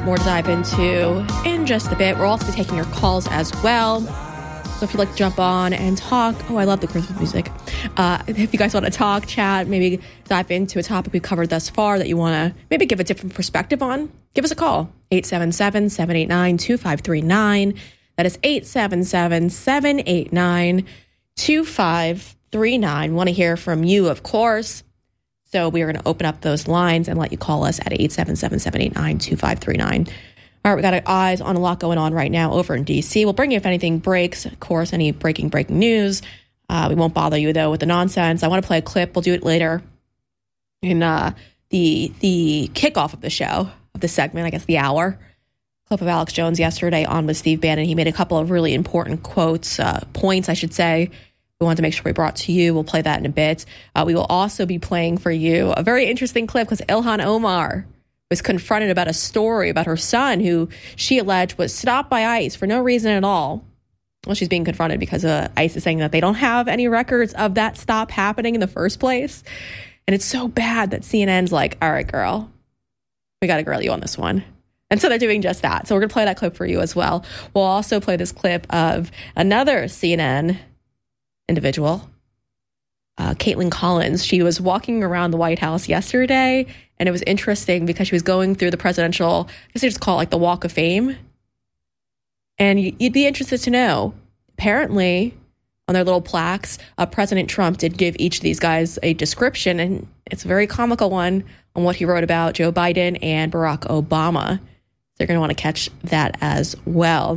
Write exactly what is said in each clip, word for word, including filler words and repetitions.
lot more to dive into in just a bit. We'll also be taking your calls as well. So if you'd like to jump on and talk, oh, I love the Christmas music. Uh, if you guys want to talk, chat, maybe dive into a topic we've covered thus far that you want to maybe give a different perspective on, give us a call. eight seven seven, seven eight nine, two five three nine. That is eight seven seven, seven eight nine, two five three nine. Want to hear from you, of course. So we are going to open up those lines and let you call us at eight seven seven, seven eight nine, two five three nine. All right, we got our eyes on a lot going on right now over in D C. We'll bring you if anything breaks, of course, any breaking, breaking news. Uh, we won't bother you, though, with the nonsense. I want to play a clip. We'll do it later in uh, the the kickoff of the show, of the segment, I guess the hour. Clip of Alex Jones yesterday on with Steve Bannon. He made a couple of really important quotes, uh, points, I should say. We wanted to make sure we brought to you. We'll play that in a bit. Uh, we will also be playing for you a very interesting clip because Ilhan Omar was confronted about a story about her son who she alleged was stopped by ICE for no reason at all. Well, she's being confronted because uh, ICE is saying that they don't have any records of that stop happening in the first place. And it's so bad that C N N's like, all right, girl, we got to grill you on this one. And so they're doing just that. So we're going to play that clip for you as well. We'll also play this clip of another C N N individual, uh, Caitlin Collins. She was walking around the White House yesterday, and it was interesting because she was going through the presidential, I guess they just call it like the Walk of Fame. And you'd be interested to know, apparently, on their little plaques, uh, President Trump did give each of these guys a description, and it's a very comical one on what he wrote about Joe Biden and Barack Obama. So you're going to want to catch that as well.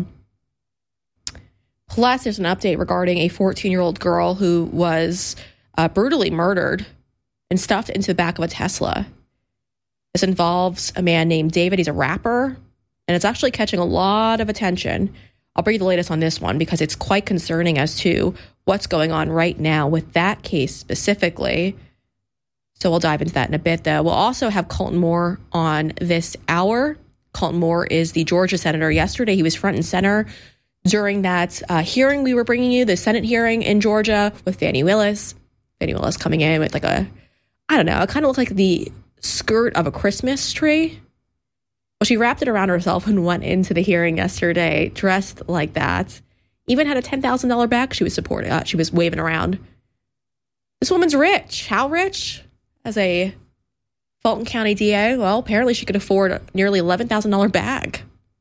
Plus, there's an update regarding a fourteen-year-old girl who was uh, brutally murdered and stuffed into the back of a Tesla. This involves a man named David. He's a rapper, and it's actually catching a lot of attention. I'll bring you the latest on this one because it's quite concerning as to what's going on right now with that case specifically. So we'll dive into that in a bit, though. We'll also have Colton Moore on this hour. Colton Moore is the Georgia senator. Yesterday, he was front and center during that uh, hearing we were bringing you, the Senate hearing in Georgia with Fani Willis. Fani Willis coming in with like a, I don't know, it kind of looked like the skirt of a Christmas tree. Well, she wrapped it around herself and went into the hearing yesterday dressed like that. Even had a ten thousand dollars bag she was supporting. Uh, she was waving around. This woman's rich. How rich? As a Fulton County D A, well, apparently she could afford a nearly eleven thousand dollars bag.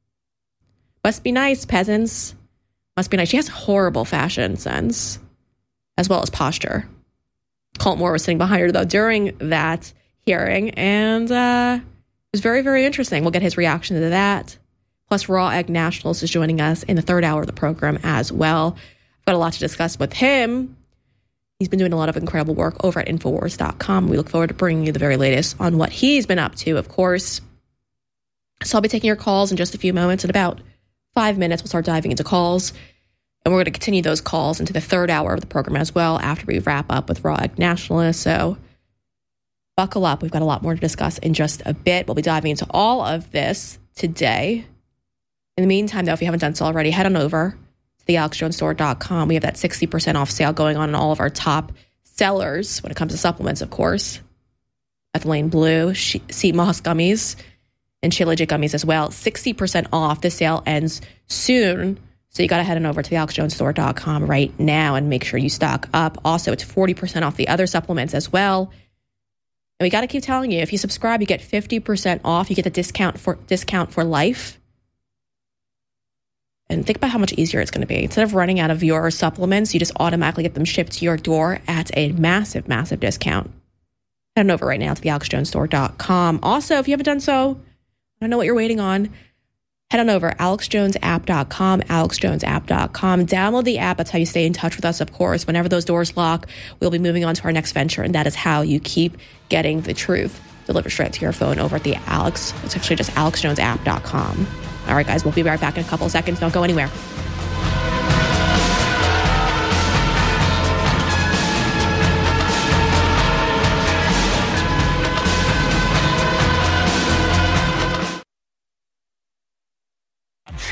Must be nice, peasants. Must be nice. She has horrible fashion sense, as well as posture. Colton Moore was sitting behind her, though, during that hearing, and uh, it was very, very interesting. We'll get his reaction to that. Plus, Raw Egg Nationalist is joining us in the third hour of the program as well. I've got a lot to discuss with him. He's been doing a lot of incredible work over at Infowars dot com. We look forward to bringing you the very latest on what he's been up to, of course. So I'll be taking your calls in just a few moments. In about five minutes, we'll start diving into calls. And we're going to continue those calls into the third hour of the program as well after we wrap up with Raw Egg Nationalist. So buckle up. We've got a lot more to discuss in just a bit. We'll be diving into all of this today. In the meantime, though, if you haven't done so already, head on over to the alex jones store dot com. We have that sixty percent off sale going on in all of our top sellers when it comes to supplements, of course. Ethylene Blue, Sea Moss Gummies, and Shilajit Gummies as well. sixty percent off. This sale ends soon. So you got to head on over to the alex jones store dot com right now and make sure you stock up. Also, it's forty percent off the other supplements as well. And we got to keep telling you, if you subscribe, you get fifty percent off. You get the discount for discount for life. And think about how much easier it's going to be. Instead of running out of your supplements, you just automatically get them shipped to your door at a massive, massive discount. Head on over right now to the alex jones store dot com. Also, if you haven't done so, I don't know what you're waiting on. Head on over, alex jones app dot com, alex jones app dot com. Download the app. That's how you stay in touch with us, of course. Whenever those doors lock, we'll be moving on to our next venture, and that is how you keep getting the truth delivered straight to your phone over at the Alex. It's actually just alex jones app dot com. All right, guys, we'll be right back in a couple of seconds. Don't go anywhere.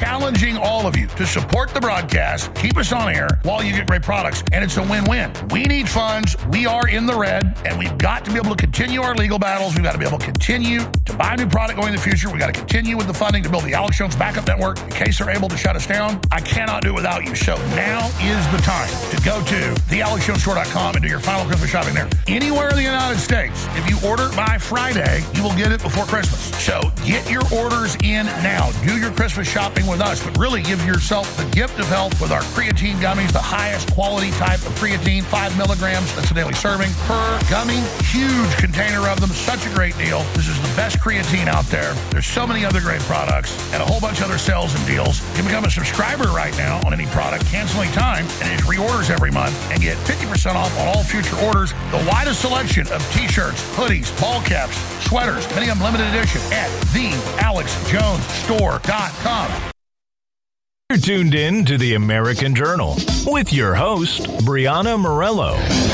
challenging all of you to support the broadcast, keep us on air while you get great products, and it's a win-win. We need funds. We are in the red, and we've got to be able to continue our legal battles. We've got to be able to continue to buy new product going in the future. We've got to continue with the funding to build the Alex Jones backup network in case they're able to shut us down. I cannot do it without you. So now is the time to go to the alex jones store dot com and do your final Christmas shopping there. Anywhere in the United States, if you order by Friday, you will get it before Christmas. So get your orders in now. Do your Christmas shopping with us, but really give yourself the gift of health with our creatine gummies, the highest quality type of creatine, five milligrams. That's a daily serving per gummy. Huge container of them. Such a great deal. This is the best creatine out there. There's so many other great products and a whole bunch of other sales and deals. You can become a subscriber right now on any product, cancel any time, and it reorders every month and get fifty percent off on all future orders. The widest selection of t-shirts, hoodies, ball caps, sweaters, many of them limited edition at the alex jones store dot com. You're tuned in to the American Journal with your host, Brianna Morello.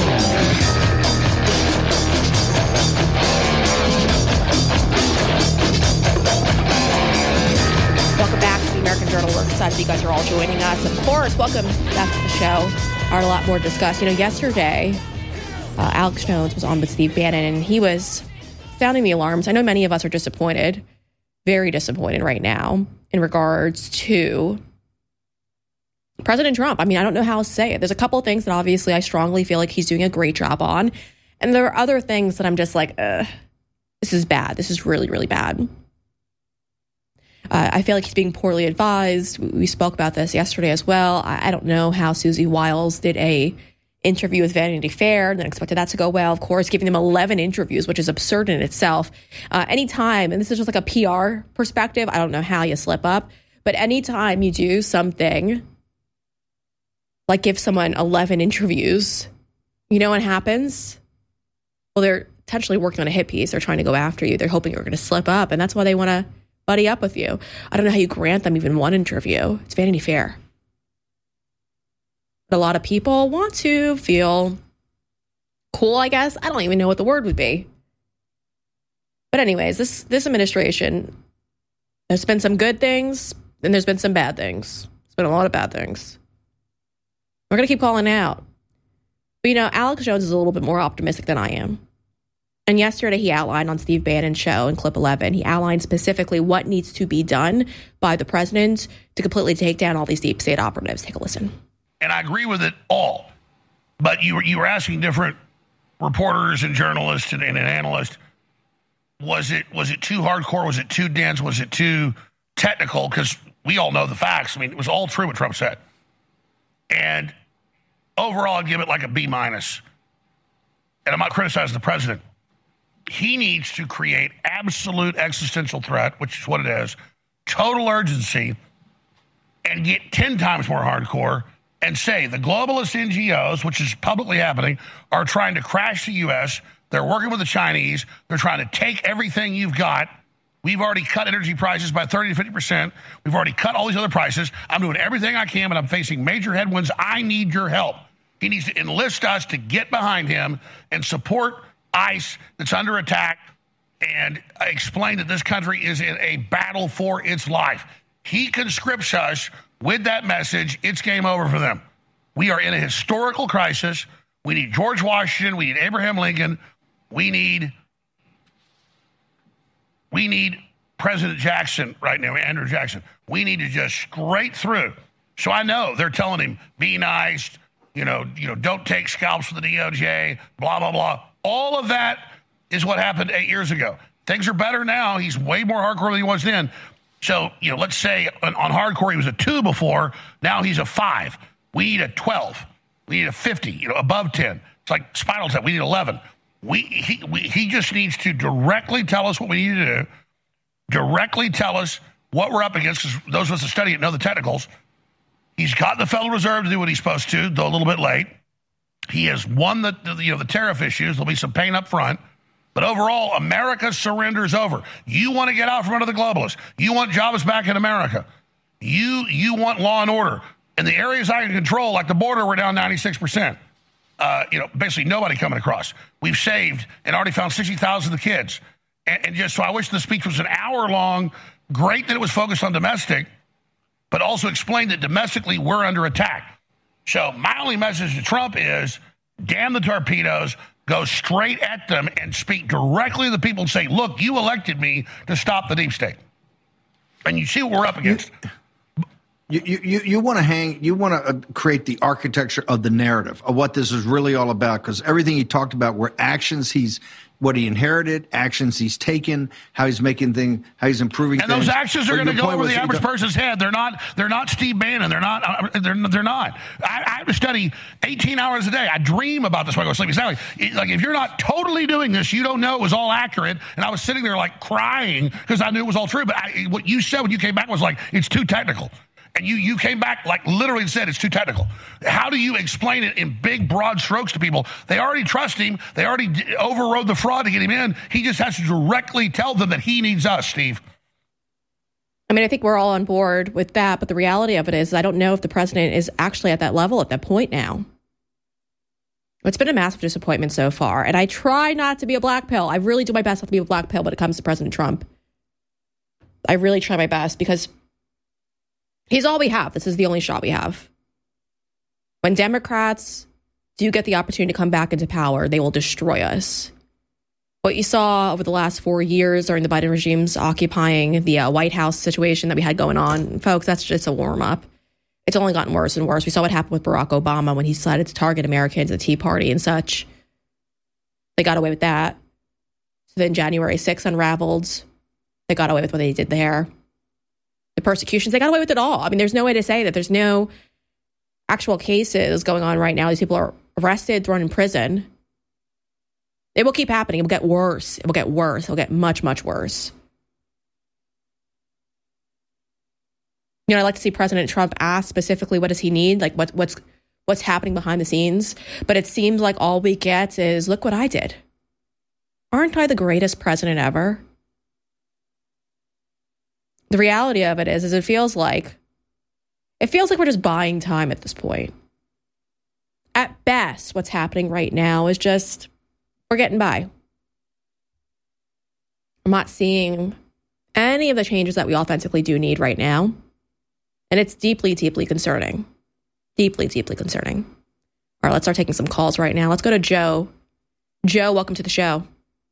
Welcome back to the American Journal. We're excited you guys are all joining us. Of course, welcome back to the show. Are a lot more to discuss. You know, yesterday, uh, Alex Jones was on with Steve Bannon, and he was sounding the alarms. I know many of us are disappointed, very disappointed right now in regards to President Trump. I mean, I don't know how else to say it. There's a couple of things that obviously I strongly feel like he's doing a great job on. And there are other things that I'm just like, Ugh, this is bad. This is really, really bad. Uh, I feel like he's being poorly advised. We spoke about this yesterday as well. I, I don't know how Susie Wiles did a interview with Vanity Fair and then expected that to go well. Of course, giving them eleven interviews, which is absurd in itself. Uh, anytime, and this is just like a P R perspective, I don't know how you slip up, but anytime you do something like give someone eleven interviews, you know what happens? Well, they're potentially working on a hit piece. They're trying to go after you. They're hoping you're going to slip up, and that's why they want to buddy up with you. I don't know how you grant them even one interview. It's Vanity Fair. But a lot of people want to feel cool, I guess. I don't even know what the word would be. But anyways, this this administration, there's been some good things, and there's been some bad things. There's been a lot of bad things. We're going to keep calling out. But, you know, Alex Jones is a little bit more optimistic than I am. And yesterday he outlined on Steve Bannon's show in Clip eleven, he outlined specifically what needs to be done by the president to completely take down all these deep state operatives. Take a listen. And I agree with it all. But you were, you were asking different reporters and journalists and, and an analyst, was it was it too hardcore? Was it too dense? Was it too technical? Because we all know the facts. I mean, it was all true what Trump said. And overall, I'd give it like a B minus. And I'm not criticizing the president. He needs to create absolute existential threat, which is what it is, total urgency, and get ten times more hardcore and say the globalist N G Os, which is publicly happening, are trying to crash the U S. They're working with the Chinese. They're trying to take everything you've got. We've already cut energy prices by thirty to fifty percent. We've already cut all these other prices. I'm doing everything I can, but I'm facing major headwinds. I need your help. He needs to enlist us to get behind him and support ICE that's under attack and explain that this country is in a battle for its life. He conscripts us with that message. It's game over for them. We are in a historical crisis. We need George Washington. We need Abraham Lincoln. We need... We need President Jackson right now, Andrew Jackson. We need to just straight through. So I know they're telling him, be nice, you know, you know, don't take scalps for the D O J, blah, blah, blah. All of that is what happened eight years ago. Things are better now. He's way more hardcore than he was then. So, you know, let's say on, on hardcore he was a two before. Now he's a five. We need a twelve. We need a fifty, you know, above ten. It's like Spinal Tap. We need eleven. We he we, he just needs to directly tell us what we need to do, directly tell us what we're up against, because those of us that study it know the technicals. He's got the Federal Reserve to do what he's supposed to, though a little bit late. He has won the, the you know the tariff issues. There'll be some pain up front. But overall, America's surrender is over. You want to get out from under the globalists. You want jobs back in America. You you want law and order. In the areas I can control, like the border, we're down ninety-six percent. Uh, you know, basically nobody coming across. We've saved and already found sixty thousand of the kids. And, and just so I wish the speech was an hour long. Great that it was focused on domestic. but also explain that domestically we're under attack. So my only message to Trump is, damn the torpedoes, go straight at them and speak directly to the people and say, look, you elected me to stop the deep state. And you see what we're up against. You you you, you want to hang, you want to uh, create the architecture of the narrative of what this is really all about, because everything he talked about were actions he's, what he inherited, actions he's taken, how he's making things, how he's improving and things. And those actions are going to go over the average the, person's head. They're not. They're not Steve Bannon. They're not. Uh, they're. They're not. I, I have to study eighteen hours a day. I dream about this when I go to sleep. Exactly. It, like if you're not totally doing this, you don't know it was all accurate. And I was sitting there like crying because I knew it was all true. But I, what you said when you came back was like, it's too technical. And you, you came back like literally said it's too technical. How do you explain it in big, broad strokes to people? They already trust him. They already d- overrode the fraud to get him in. He just has to directly tell them that he needs us, Steve. I mean, I think we're all on board with that. But the reality of it is I don't know if the president is actually at that level at that point now. It's been a massive disappointment so far. And I try not to be a black pill. I really do my best not to be a black pill when it comes to President Trump. I really try my best because he's all we have. This is the only shot we have. When Democrats do get the opportunity to come back into power, they will destroy us. What you saw over the last four years during the Biden regime's occupying the uh, White House situation that we had going on, folks, that's just a warm-up. It's only gotten worse and worse. We saw what happened with Barack Obama when he decided to target Americans, the Tea Party and such. They got away with that. So then January sixth unraveled. They got away with what they did there. The persecutions, they got away with it all. I mean, there's no way to say that there's no actual cases going on right now. These people are arrested, thrown in prison. It will keep happening. It will get worse. It will get worse. It will get much, much worse. You know, I'd like to see President Trump ask specifically what does he need, like what, what's what's happening behind the scenes. But it seems like all we get is, look what I did. Aren't I the greatest president ever? The reality of it is, is it feels like, it feels like we're just buying time at this point. At best, what's happening right now is just, we're getting by. I'm not seeing any of the changes that we authentically do need right now. And it's deeply, deeply concerning. Deeply, deeply concerning. All right, let's start taking some calls right now. Let's go to Joe. Joe, welcome to the show.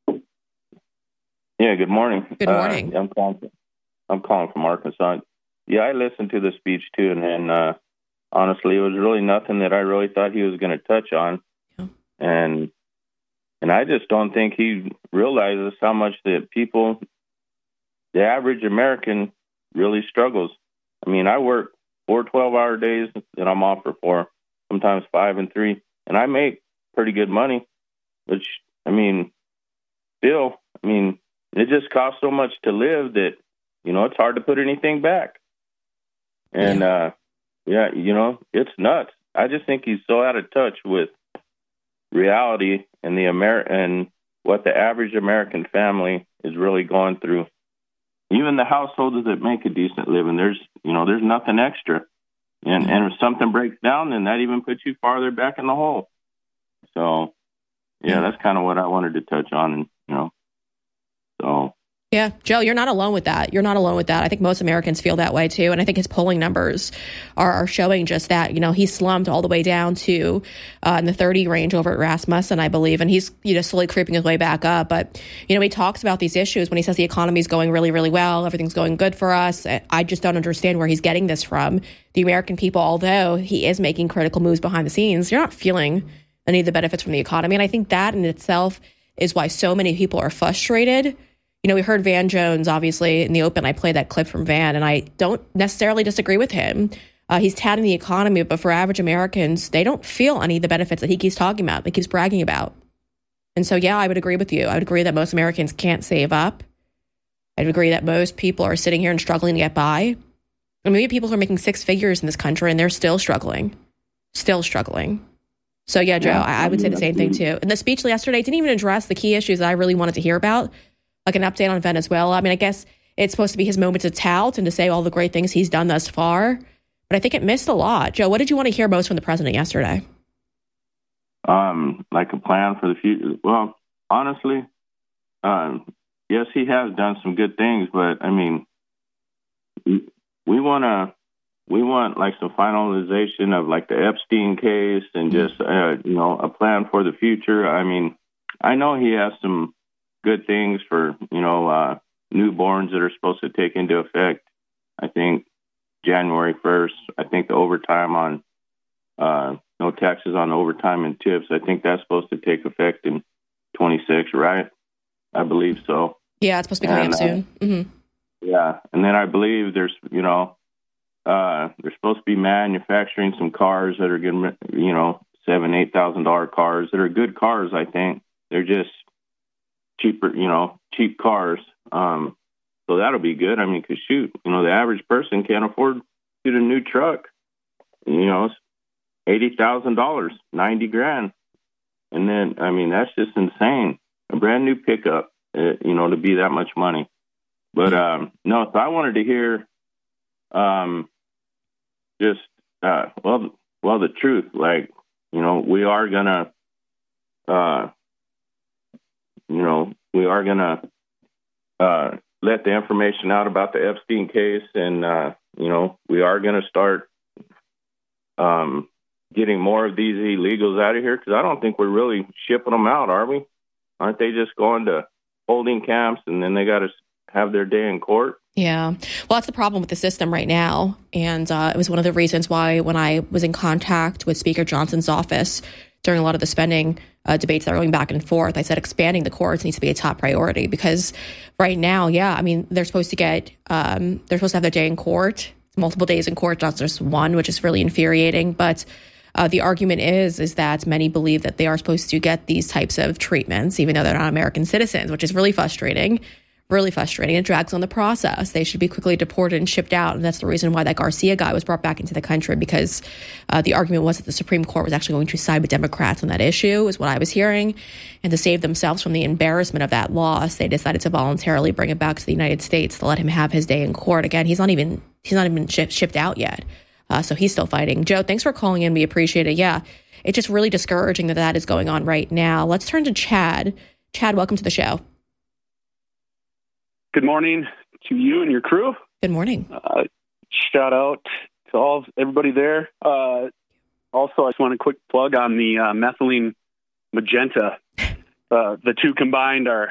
Yeah, good morning. Good morning. Uh, I'm calling. I'm calling from Arkansas. Yeah, I listened to the speech too, and, and uh, honestly, it was really nothing that I really thought he was going to touch on, yeah. and and I just don't think he realizes how much the people, the average American, really struggles. I mean, I work four twelve-hour days, and I'm off for four, sometimes five and three, and I make pretty good money, which I mean, still, I mean, it just costs so much to live that. You know, it's hard to put anything back. And, yeah. uh, yeah, you know, it's nuts. I just think he's so out of touch with reality and the Amer- and what the average American family is really going through. Even the households that make a decent living, there's, you know, there's nothing extra. And, mm-hmm. and if something breaks down, then that even puts you farther back in the hole. So, yeah, mm-hmm. that's kind of what I wanted to touch on, and, you know, so... Yeah, Joe, you're not alone with that. You're not alone with that. I think most Americans feel that way, too. And I think his polling numbers are, are showing just that. You know, he slumped all the way down to uh, in the thirty range over at Rasmussen, I believe. And he's, you know, slowly creeping his way back up. But, you know, he talks about these issues when he says the economy is going really, really well. Everything's going good for us. I just don't understand where he's getting this from. The American people, although he is making critical moves behind the scenes, you're not feeling any of the benefits from the economy. And I think that in itself is why so many people are frustrated. You know, we heard Van Jones, obviously, in the open. I played that clip from Van, and I don't necessarily disagree with him. Uh, he's touting the economy, but for average Americans, they don't feel any of the benefits that he keeps talking about, that he keeps bragging about. And so, yeah, I would agree with you. I would agree that most Americans can't save up. I'd agree that most people are sitting here and struggling to get by. And maybe people who are making six figures in this country, and they're still struggling. Still struggling. So, yeah, Joe, I, I would say the same thing, too. And the speech yesterday didn't even address the key issues that I really wanted to hear about, like an update on Venezuela. I mean, I guess it's supposed to be his moment to tout and to say all the great things he's done thus far. But I think it missed a lot. Joe, what did you want to hear most from the president yesterday? Um, like a plan for the future. Well, honestly, um, yes, he has done some good things, but I mean, we want to we want like some finalization of like the Epstein case and just, uh, you know, a plan for the future. I mean, I know he has some good things for, you know, uh, newborns that are supposed to take into effect, I think, January first. I think the overtime on, uh, no taxes on overtime and tips, I think that's supposed to take effect in twenty-six, right? I believe so. Yeah, it's supposed to be coming and, up soon. Uh, mm-hmm. Yeah, and then I believe there's, you know, uh, they're supposed to be manufacturing some cars that are getting, you know, seven, eight thousand dollar cars that are good cars. I think they're just cheaper, you know, cheap cars. Um, so that'll be good. I mean, cause shoot, you know, the average person can't afford to get a new truck. You know, it's eighty thousand dollars, ninety grand, and then I mean that's just insane. A brand new pickup, uh, you know, to be that much money. But um, no, so I wanted to hear, um, just uh, well, well, the truth. Like, you know, we are gonna, uh, you know, we are gonna uh, let the information out about the Epstein case, and uh, you know, we are gonna start um, getting more of these illegals out of here, because I don't think we're really shipping them out, are we? Aren't they just going to holding camps and then they got to have their day in court? Yeah. Well, that's the problem with the system right now. And uh, it was one of the reasons why when I was in contact with Speaker Johnson's office during a lot of the spending uh, debates that were going back and forth, I said expanding the courts needs to be a top priority, because right now, yeah, I mean, they're supposed to get, um, they're supposed to have their day in court, multiple days in court, not just one, which is really infuriating. But uh, the argument is, is that many believe that they are supposed to get these types of treatments, even though they're not American citizens, which is really frustrating. Really frustrating. It drags on the process. They should be quickly deported and shipped out. And that's the reason why that Garcia guy was brought back into the country, because uh, the argument was that the Supreme Court was actually going to side with Democrats on that issue, is what I was hearing. And to save themselves from the embarrassment of that loss, they decided to voluntarily bring him back to the United States to let him have his day in court. Again, he's not even he's not even ship, shipped out yet. Uh, so he's still fighting. Joe, thanks for calling in. We appreciate it. Yeah, it's just really discouraging that that is going on right now. Let's turn to Chad. Chad, welcome to the show. Good morning to you and your crew. Good morning. Uh, shout out to all everybody there. Uh, also, I just want a quick plug on the uh, methylene magenta. Uh, the two combined are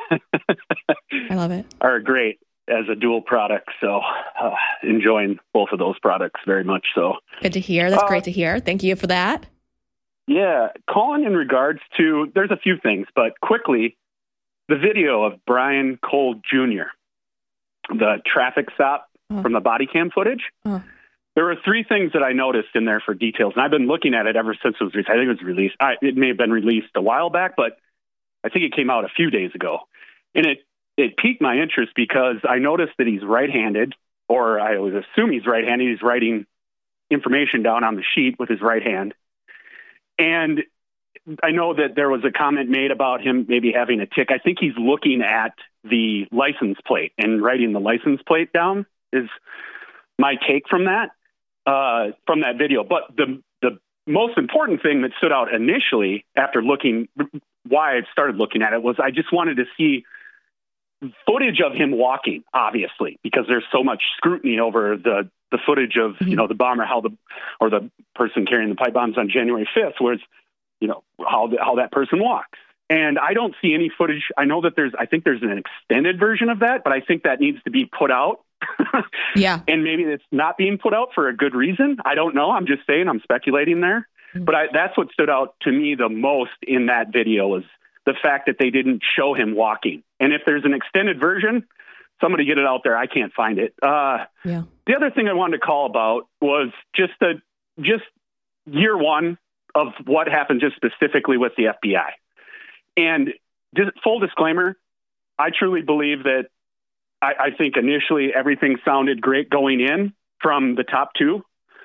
I love it. Are great as a dual product. So uh, enjoying both of those products very much. So good to hear. That's uh, great to hear. Thank you for that. Yeah, calling in regards to, there's a few things, but quickly. The video of Brian Cole Junior, the traffic stop oh. from the body cam footage, oh. there were three things that I noticed in there for details. And I've been looking at it ever since it was released. I think it was released. I, it may have been released a while back, but I think it came out a few days ago. And it, it piqued my interest because I noticed that he's right-handed, or I would assume he's right-handed. He's writing information down on the sheet with his right hand. And I know that there was a comment made about him maybe having a tic. I think he's looking at the license plate and writing the license plate down is my take from that, uh, from that video. But the the most important thing that stood out initially after looking, why I started looking at it, was I just wanted to see footage of him walking, obviously, because there's so much scrutiny over the, the footage of, mm-hmm. you know, the bomber, how the, or the person carrying the pipe bombs on January fifth, where it's, you know, how the, how that person walks. And I don't see any footage. I know that there's, I think there's an extended version of that, but I think that needs to be put out. Yeah. And maybe it's not being put out for a good reason. I don't know. I'm just saying, I'm speculating there. Mm-hmm. But I, that's what stood out to me the most in that video, was the fact that they didn't show him walking. And if there's an extended version, somebody get it out there. I can't find it. Uh, yeah. The other thing I wanted to call about was just the, just year one of what happened just specifically with the F B I. And full disclaimer, I truly believe that I, I think initially everything sounded great going in from the top two,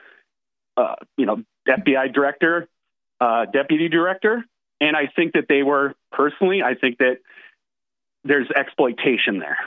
uh, you know, F B I director, uh, deputy director. And I think that they were, personally, I think that there's exploitation there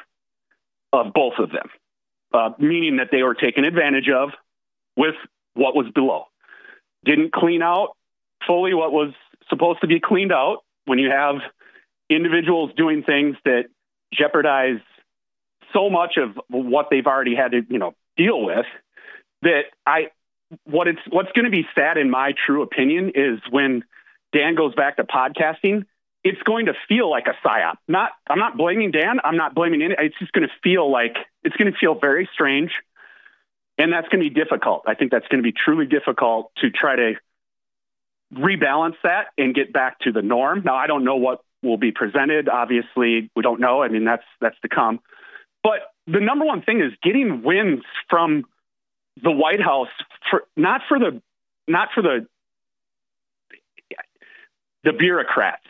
of both of them, uh, meaning that they were taken advantage of with what was below. Didn't clean out fully what was supposed to be cleaned out when you have individuals doing things that jeopardize so much of what they've already had to, you know, deal with. that I what it's what's going to be sad in my true opinion is when Dan goes back to podcasting, it's going to feel like a psyop. Not I'm not blaming Dan. I'm not blaming any. It's just going to feel like it's going to feel very strange, and that's going to be difficult. I think that's going to be truly difficult to try to rebalance that and get back to the norm. Now, I don't know what will be presented. Obviously, we don't know. I mean, that's that's to come. But the number one thing is getting wins from the White House, for not for the not for the the bureaucrats.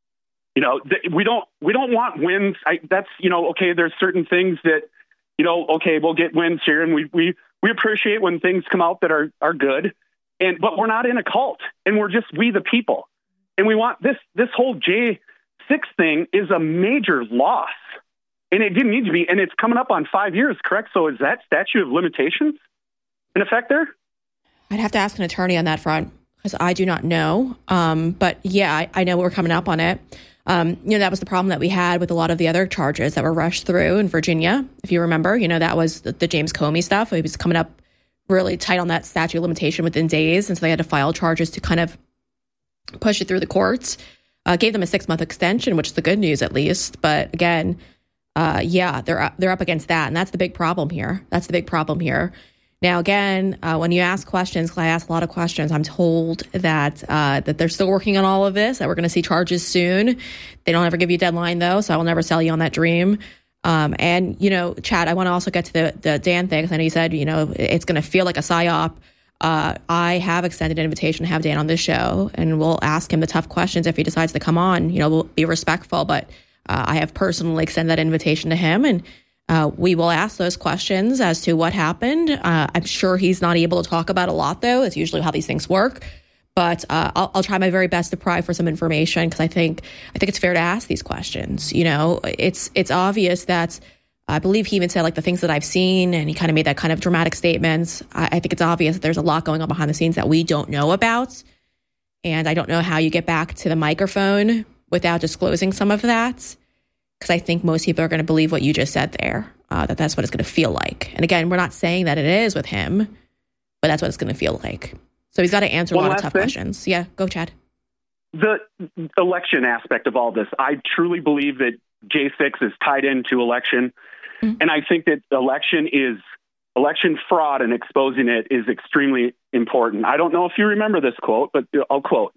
You know, th- we don't we don't want wins. I, that's you know, okay. There's certain things that you know. Okay, we'll get wins here, and we we we appreciate when things come out that are are good. And but we're not in a cult, and we're just we the people, and we want this this whole J six thing is a major loss, and it didn't need to be, and it's coming up on five years, correct? So is that statute of limitations in effect there? I'd have to ask an attorney on that front because I do not know. Um, but yeah, I, I know we're coming up on it. Um, you know, that was the problem that we had with a lot of the other charges that were rushed through in Virginia. If you remember, you know, that was the, the James Comey stuff. It was coming up really tight on that statute of limitation within days. And so they had to file charges to kind of push it through the courts. Uh, gave them a six-month extension, which is the good news at least. But again, uh, yeah, they're up, they're up against that. And that's the big problem here. That's the big problem here. Now, again, uh, when you ask questions, because I ask a lot of questions, I'm told that uh, that they're still working on all of this, that we're going to see charges soon. They don't ever give you a deadline, though, so I will never sell you on that dream. Um, and, you know, Chad, I want to also get to the, the Dan thing, because I know you said, you know, it's going to feel like a psyop. Uh, I have extended an invitation to have Dan on this show, and we'll ask him the tough questions if he decides to come on. You know, we'll be respectful, but uh, I have personally extended that invitation to him, and uh, we will ask those questions as to what happened. Uh, I'm sure he's not able to talk about a lot, though. It's usually how these things work. But uh, I'll, I'll try my very best to pry for some information, because I think I think it's fair to ask these questions. You know, it's it's obvious that. I believe he even said, like, the things that I've seen, and he kind of made that kind of dramatic statements. I, I think it's obvious that there's a lot going on behind the scenes that we don't know about. And I don't know how you get back to the microphone without disclosing some of that, because I think most people are going to believe what you just said there, uh, that that's what it's going to feel like. And again, we're not saying that it is with him, but that's what it's going to feel like. So he's got to answer One a lot of tough thing. questions. Yeah, go, Chad. The election aspect of all this, I truly believe that J six is tied into election. Mm-hmm. And I think that election is election fraud, and exposing it is extremely important. I don't know if you remember this quote, but I'll quote.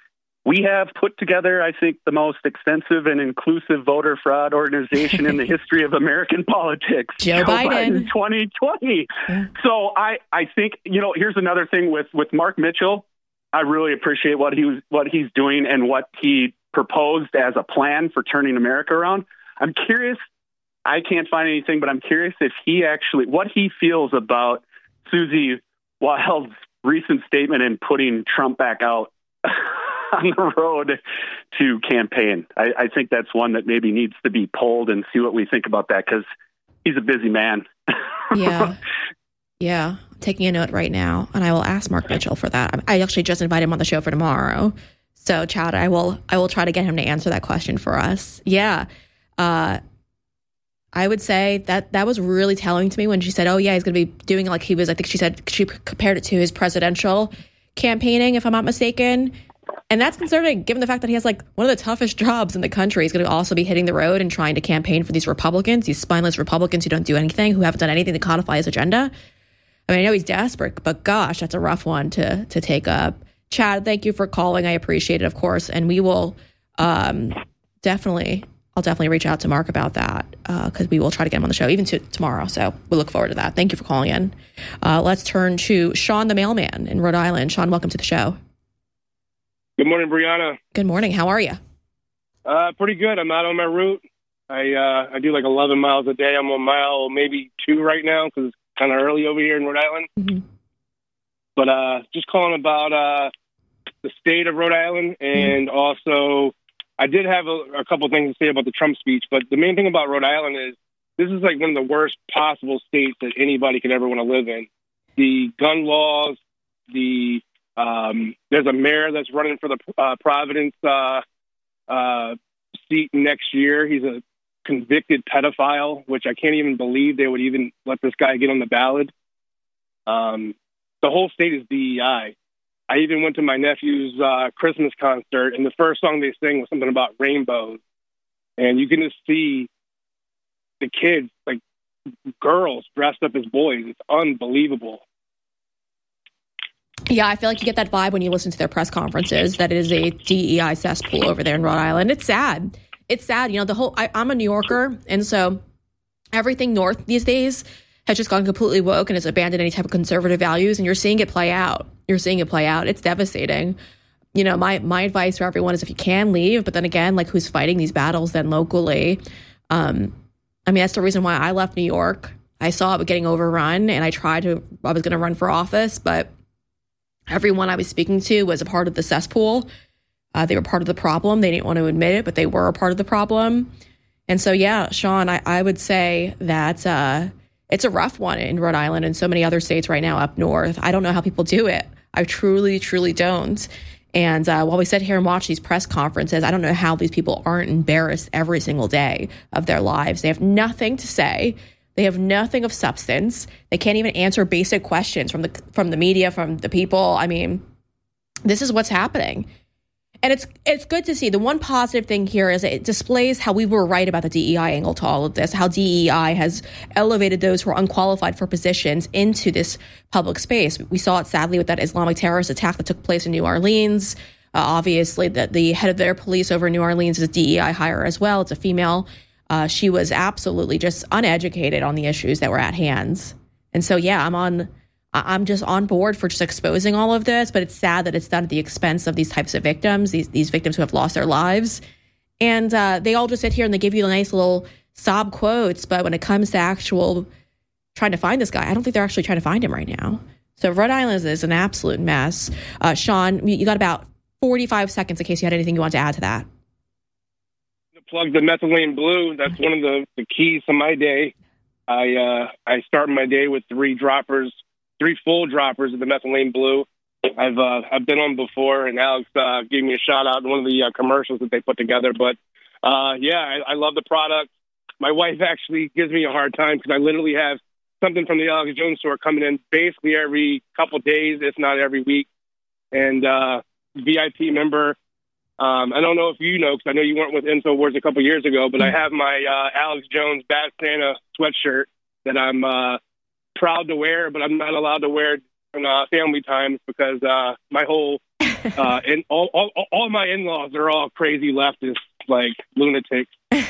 We have put together, I think, the most extensive and inclusive voter fraud organization in the history of American politics. Joe, Joe Biden. Biden twenty twenty. Yeah. So I, I think, you know, here's another thing with, with Mark Mitchell. I really appreciate what he was, what he's doing and what he proposed as a plan for turning America around. I'm curious. I can't find anything, but I'm curious if he actually, what he feels about Susie Wild's recent statement in putting Trump back out on the road to campaign. I, I think that's one that maybe needs to be polled and see what we think about that, because he's a busy man. Yeah. Yeah. I'm taking a note right now, and I will ask Mark Mitchell for that. I actually just invited him on the show for tomorrow. So, Chad, I will I will try to get him to answer that question for us. Yeah. Uh, I would say that that was really telling to me when she said, oh, yeah, he's going to be doing like he was, I think she said, she compared it to his presidential campaigning, if I'm not mistaken. And that's concerning, given the fact that he has like one of the toughest jobs in the country. He's going to also be hitting the road and trying to campaign for these Republicans, these spineless Republicans who don't do anything, who haven't done anything to codify his agenda. I mean, I know he's desperate, but gosh, that's a rough one to to take up. Chad, thank you for calling. I appreciate it, of course. And we will um, definitely... I'll definitely reach out to Mark about that, because uh, we will try to get him on the show even to tomorrow. So we look forward to that. Thank you for calling in. Uh, let's turn to Sean, the mailman in Rhode Island. Sean, welcome to the show. Good morning, Brianna. Good morning. How are you? Uh, pretty good. I'm out on my route. I uh, I do like eleven miles a day. I'm on mile maybe two right now because it's kind of early over here in Rhode Island. Mm-hmm. But uh, just calling about uh, the state of Rhode Island, and mm-hmm. also I did have a, a couple of things to say about the Trump speech, but the main thing about Rhode Island is this is like one of the worst possible states that anybody could ever want to live in. The gun laws, the um, there's a mayor that's running for the uh, Providence uh, uh, seat next year. He's a convicted pedophile, which I can't even believe they would even let this guy get on the ballot. Um, the whole state is D E I. I even went to my nephew's uh, Christmas concert, and the first song they sang was something about rainbows. And you can just see the kids, like girls dressed up as boys. It's unbelievable. Yeah, I feel like you get that vibe when you listen to their press conferences, that it is a D E I cesspool over there in Rhode Island. It's sad. It's sad. You know, the whole, I, I'm a New Yorker, and so everything north these days has just gone completely woke and has abandoned any type of conservative values, and you're seeing it play out. You're seeing it play out. It's devastating. You know, my my advice for everyone is if you can leave, but then again, like who's fighting these battles then locally? Um, I mean, that's the reason why I left New York. I saw it getting overrun, and I tried to, I was going to run for office, but everyone I was speaking to was a part of the cesspool. Uh, they were part of the problem. They didn't want to admit it, but they were a part of the problem. And so, yeah, Sean, I, I would say that uh, it's a rough one in Rhode Island and so many other states right now up north. I don't know how people do it. I truly, truly don't. And uh, while we sit here and watch these press conferences, I don't know how these people aren't embarrassed every single day of their lives. They have nothing to say. They have nothing of substance. They can't even answer basic questions from the from the media, from the people. I mean, this is what's happening. And it's it's good to see. The one positive thing here is it displays how we were right about the D E I angle to all of this, how D E I has elevated those who are unqualified for positions into this public space. We saw it sadly with that Islamic terrorist attack that took place in New Orleans. Uh, obviously, the, the head of their police over in New Orleans is a D E I hire as well. It's a female. Uh, she was absolutely just uneducated on the issues that were at hand. And so, yeah, I'm on... I'm just on board for just exposing all of this, but it's sad that it's done at the expense of these types of victims, these these victims who have lost their lives. And uh, they all just sit here and they give you nice little sob quotes, but when it comes to actual trying to find this guy, I don't think they're actually trying to find him right now. So Rhode Island is an absolute mess. Uh, Sean, you got about forty-five seconds in case you had anything you want to add to that. To plug the methylene blue, that's one of the, the keys to my day. I uh, I start my day with three droppers. Three full droppers of the methylene blue. I've uh, I've been on before, and Alex uh, gave me a shout out in one of the uh, commercials that they put together. But uh, yeah, I, I love the product. My wife actually gives me a hard time because I literally have something from the Alex Jones store coming in basically every couple days, if not every week. And uh, V I P member. Um, I don't know if you know, because I know you weren't with InfoWars a couple years ago, but I have my uh, Alex Jones Bad Santa sweatshirt that I'm uh, proud to wear, but I'm not allowed to wear it in uh, family times because uh, my whole uh, and all, all all my in-laws are all crazy leftists, like lunatics.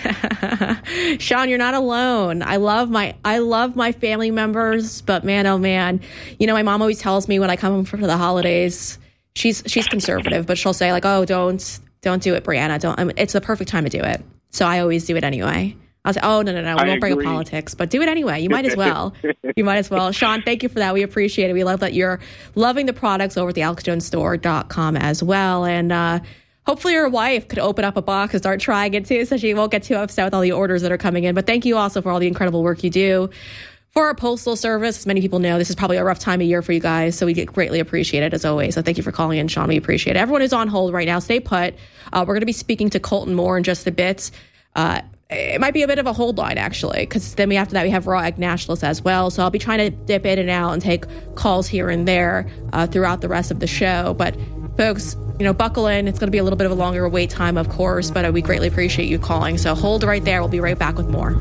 Sean, you're not alone. I love my I love my family members, but man, oh man, you know, my mom always tells me when I come home for the holidays, she's she's conservative, but she'll say like, "Oh, don't don't do it, Brianna. Don't." I mean, it's the perfect time to do it, so I always do it anyway. I'll say, oh, no, no, no, we I won't bring up agree. politics, but do it anyway. You might as well. You might as well. Sean, thank you for that. We appreciate it. We love that you're loving the products over at the alex jones store dot com as well. And uh, hopefully your wife could open up a box and start trying it too, so she won't get too upset with all the orders that are coming in. But thank you also for all the incredible work you do for our postal service. As many people know, this is probably a rough time of year for you guys, so we get greatly appreciate it as always. So thank you for calling in, Sean. We appreciate it. Everyone who's on hold right now, stay put. Uh, we're going to be speaking to Colton Moore in just a bit. Uh, It might be a bit of a hold line, actually, because then we after that we have Raw Egg Nationalists as well. So I'll be trying to dip in and out and take calls here and there uh, throughout the rest of the show. But folks, you know, buckle in. It's going to be a little bit of a longer wait time, of course, but uh, we greatly appreciate you calling. So hold right there. We'll be right back with more.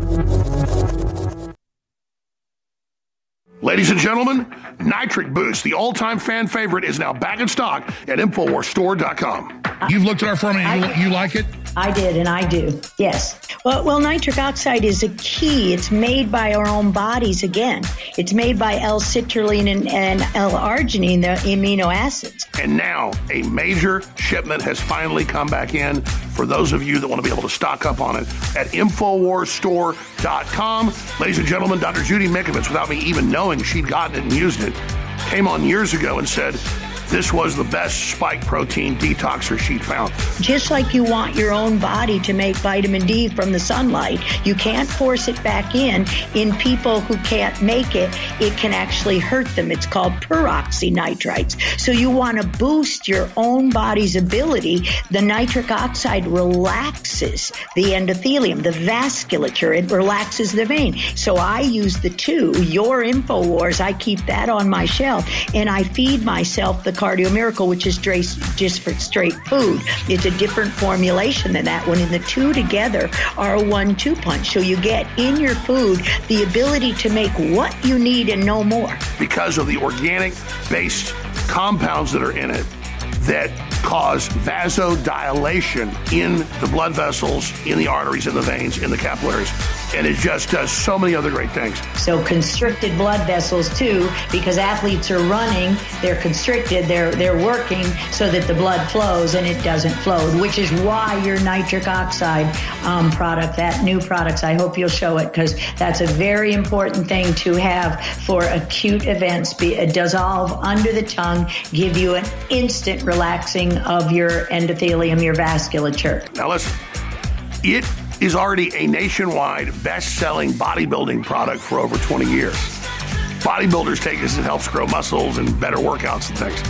Ladies and gentlemen, Nitric Boost, the all-time fan favorite, is now back in stock at infowars store dot com. You've looked at our formula and you, you like it? I did, and I do, yes. Well, well, nitric oxide is a key. It's made by our own bodies again. It's made by L-citrulline and, and L-arginine, the amino acids. And now a major shipment has finally come back in for those of you that want to be able to stock up on it at infowars store dot com. Ladies and gentlemen, Doctor Judy Mikovits, without me even knowing she'd gotten it and used it, came on years ago and said, this was the best spike protein detoxer she'd found. Just like you want your own body to make vitamin D from the sunlight, you can't force it back in. In people who can't make it, it can actually hurt them. It's called peroxynitrites. So you want to boost your own body's ability. The nitric oxide relaxes the endothelium, the vasculature. It relaxes the vein. So I use the two. Your InfoWars, I keep that on my shelf, and I feed myself the Cardio Miracle, which is just for straight food. It's a different formulation than that one, and the two together are a one two punch. So you get in your food the ability to make what you need and no more. Because of the organic-based compounds that are in it that cause vasodilation in the blood vessels, in the arteries, in the veins, in the capillaries. And it just does so many other great things. So constricted blood vessels too, because athletes are running, they're constricted, they're they're working so that the blood flows and it doesn't flow, which is why your nitric oxide um, product, that new products, I hope you'll show it, because that's a very important thing to have for acute events. Be, uh, dissolve under the tongue, give you an instant relaxing of your endothelium, your vasculature. Now listen, it is already a nationwide best-selling bodybuilding product for over twenty years. Bodybuilders take this, it helps grow muscles and better workouts and things.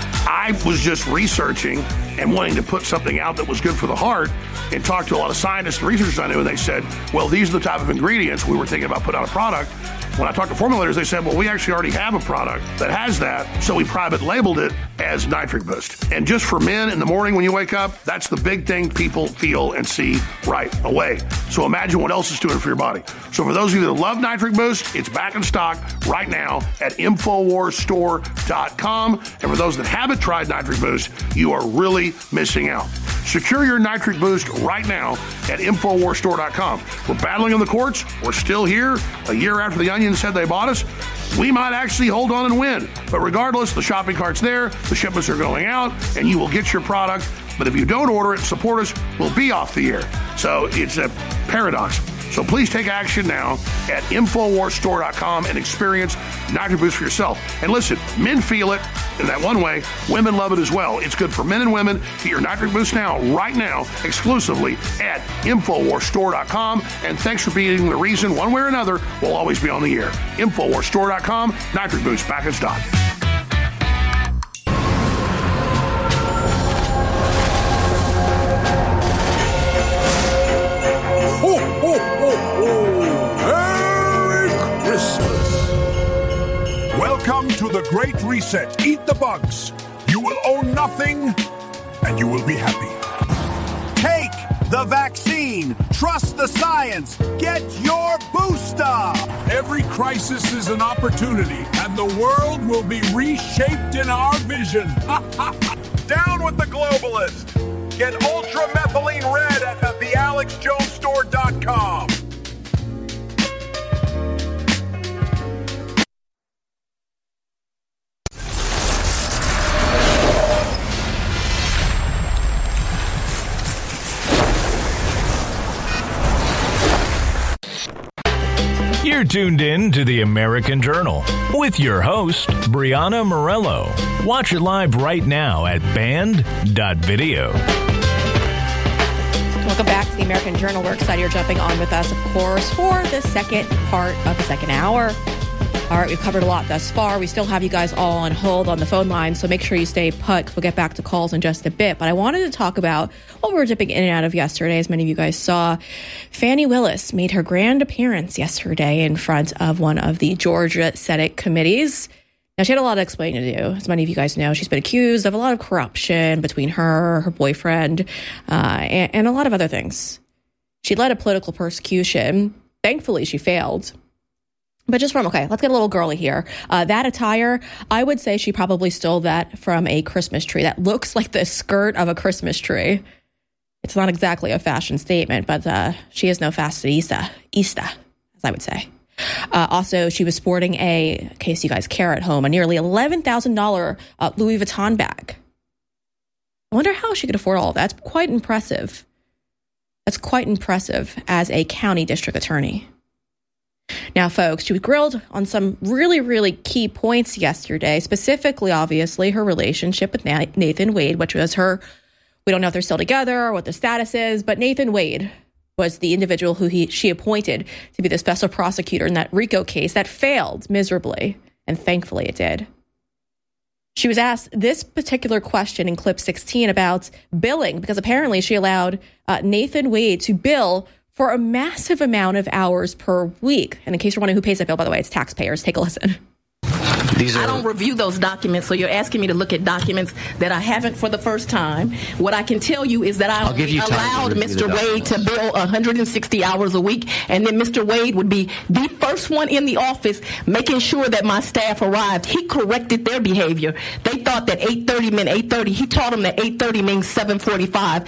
I was just researching and wanting to put something out that was good for the heart and talked to a lot of scientists and researchers I knew, and they said, well, these are the type of ingredients we were thinking about putting out a product. When I talked to formulators, they said, well, we actually already have a product that has that, so we private labeled it as Nitric Boost. And just for men in the morning when you wake up, that's the big thing people feel and see right away. So imagine what else it's doing for your body. So for those of you that love Nitric Boost, it's back in stock right now at Infowars Store dot com. And for those that haven't tried Nitric Boost, you are really missing out. Secure your Nitric Boost right now at Infowars Store dot com. We're battling in the courts. We're still here. A year after the Onion said they bought us, we might actually hold on and win. But regardless, the shopping cart's there, the shipments are going out, and you will get your product. But if you don't order it, support us, we'll be off the air. So it's a paradox. So please take action now at Infowars Store dot com and experience Nitric Boost for yourself. And listen, men feel it in that one way. Women love it as well. It's good for men and women. Get your Nitric Boost now, right now, exclusively at Infowars Store dot com. And thanks for being the reason, one way or another, we'll always be on the air. Infowars Store dot com, Nitric Boost, back in stock. Welcome to the Great Reset. Eat the bugs. You will own nothing, and you will be happy. Take the vaccine. Trust the science. Get your booster. Every crisis is an opportunity, and the world will be reshaped in our vision. Down with the globalist. Get Ultra Methylene Red at the Alex Jones Store dot com. You're tuned in to the American Journal with your host, Brianna Morello. Watch it live right now at band dot video. Welcome back to the American Journal. We're excited you're jumping on with us, of course, for the second part of the second hour. All right, we've covered a lot thus far. We still have you guys all on hold on the phone line, so make sure you stay put, because we'll get back to calls in just a bit. But I wanted to talk about what we were dipping in and out of yesterday. As many of you guys saw, Fani Willis made her grand appearance yesterday in front of one of the Georgia Senate committees. Now, she had a lot of explaining to do. As many of you guys know, she's been accused of a lot of corruption between her, her boyfriend, uh, and, and a lot of other things. She led a political persecution. Thankfully, she failed. But just from, okay, let's get a little girly here. Uh, that attire, I would say she probably stole that from a Christmas tree. That looks like the skirt of a Christmas tree. It's not exactly a fashion statement, but uh, she is no fashionista, ista, as I would say. Uh, also, she was sporting a, in case you guys care at home, a nearly eleven thousand dollars uh, Louis Vuitton bag. I wonder how she could afford all of that. That's quite impressive. That's quite impressive as a county district attorney. Now, folks, she was grilled on some really, really key points yesterday, specifically, obviously, her relationship with Nathan Wade, which was her, we don't know if they're still together or what the status is, but Nathan Wade was the individual who he she appointed to be the special prosecutor in that RICO case that failed miserably, and thankfully it did. She was asked this particular question in clip sixteen about billing, because apparently she allowed uh, Nathan Wade to bill for a massive amount of hours per week. And in case you're wondering who pays that bill, by the way, it's taxpayers. Take a listen. These are- I don't review those documents, so you're asking me to look at documents that I haven't for the first time. What I can tell you is that I only allowed Mister Wade to bill one hundred sixty hours a week, and then Mister Wade would be the first one in the office making sure that my staff arrived. He corrected their behavior. They thought that eight thirty meant eight thirty. He taught them that eight thirty means seven forty-five.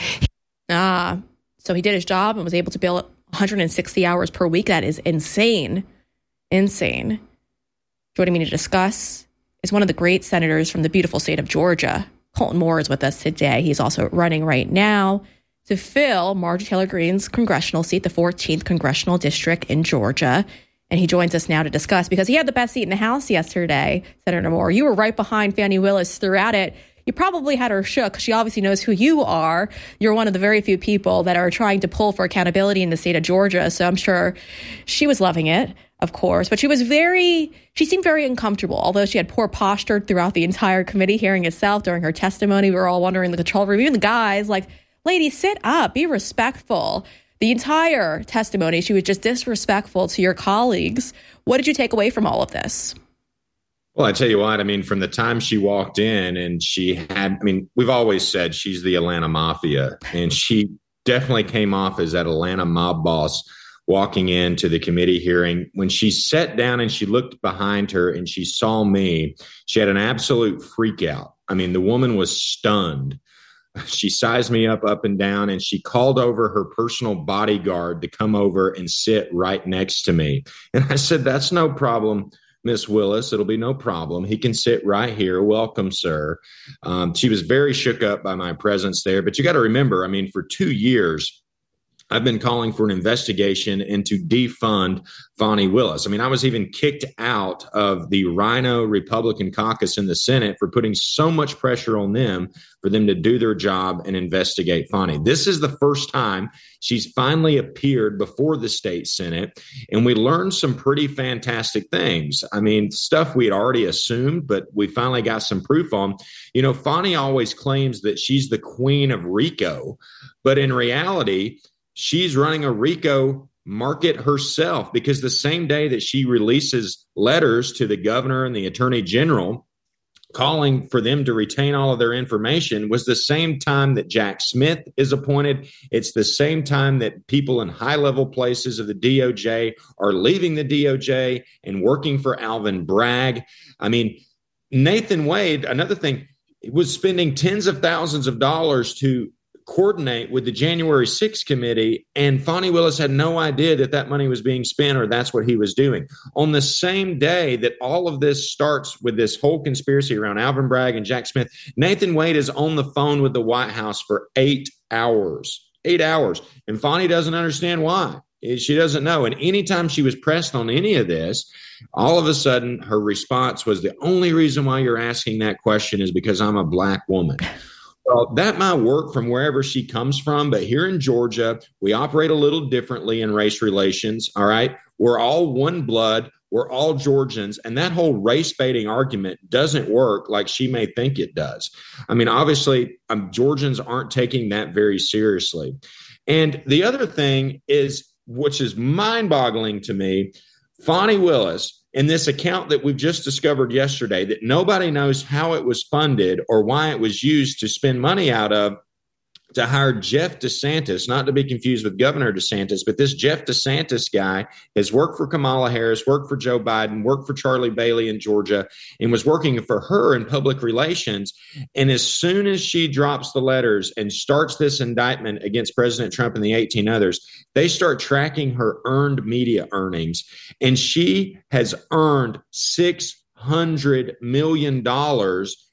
Ah, so he did his job and was able to bill one hundred sixty hours per week. That is insane. Insane. Joining me to discuss is one of the great senators from the beautiful state of Georgia. Colton Moore is with us today. He's also running right now to fill Marjorie Taylor Greene's congressional seat, the fourteenth congressional district in Georgia. And he joins us now to discuss because he had the best seat in the House yesterday, Senator Moore. You were right behind Fani Willis throughout it. You probably had her shook. She obviously knows who you are. You're one of the very few people that are trying to pull for accountability in the state of Georgia. So I'm sure she was loving it, of course. But she was very, she seemed very uncomfortable, although she had poor posture throughout the entire committee hearing itself during her testimony. We were all wondering the control review. And the guys like, lady, sit up, be respectful. The entire testimony, she was just disrespectful to your colleagues. What did you take away from all of this? Well, I tell you what, I mean, from the time she walked in and she had, I mean, we've always said she's the Atlanta Mafia, and she definitely came off as that Atlanta mob boss walking into the committee hearing. When she sat down and she looked behind her and she saw me, she had an absolute freak out. I mean, the woman was stunned. She sized me up, up and down, and she called over her personal bodyguard to come over and sit right next to me. And I said, that's no problem, Miss Willis. It'll be no problem. He can sit right here. Welcome, sir. Um, she was very shook up by my presence there. But you got to remember, I mean, for two years, I've been calling for an investigation into defund Fani Willis. I mean, I was even kicked out of the Rhino Republican caucus in the Senate for putting so much pressure on them for them to do their job and investigate Fani. This is the first time she's finally appeared before the state Senate, and we learned some pretty fantastic things. I mean, stuff we had already assumed, but we finally got some proof on. You know, Fani always claims that she's the queen of RICO, but in reality, she's running a RICO market herself, because the same day that she releases letters to the governor and the attorney general calling for them to retain all of their information was the same time that Jack Smith is appointed. It's the same time that people in high-level places of the D O J are leaving the D O J and working for Alvin Bragg. I mean, Nathan Wade, another thing, was spending tens of thousands of dollars to coordinate with the January sixth committee, and Fani Willis had no idea that that money was being spent or that's what he was doing. On the same day that all of this starts with this whole conspiracy around Alvin Bragg and Jack Smith, Nathan Wade is on the phone with the White House for eight hours. Eight hours. And Fani doesn't understand why. She doesn't know. And anytime she was pressed on any of this, all of a sudden her response was, the only reason why you're asking that question is because I'm a black woman. Well, that might work from wherever she comes from, but here in Georgia, we operate a little differently in race relations, all right? We're all one blood. We're all Georgians, and that whole race-baiting argument doesn't work like she may think it does. I mean, obviously, um, Georgians aren't taking that very seriously. And the other thing is, which is mind-boggling to me, Fani Willis, in this account that we've just discovered yesterday, that nobody knows how it was funded or why it was used to spend money out of, to hire Jeff DeSantis, not to be confused with Governor DeSantis, but this Jeff DeSantis guy has worked for Kamala Harris, worked for Joe Biden, worked for Charlie Bailey in Georgia, and was working for her in public relations. And as soon as she drops the letters and starts this indictment against President Trump and the eighteen others, they start tracking her earned media earnings. And she has earned six hundred million dollars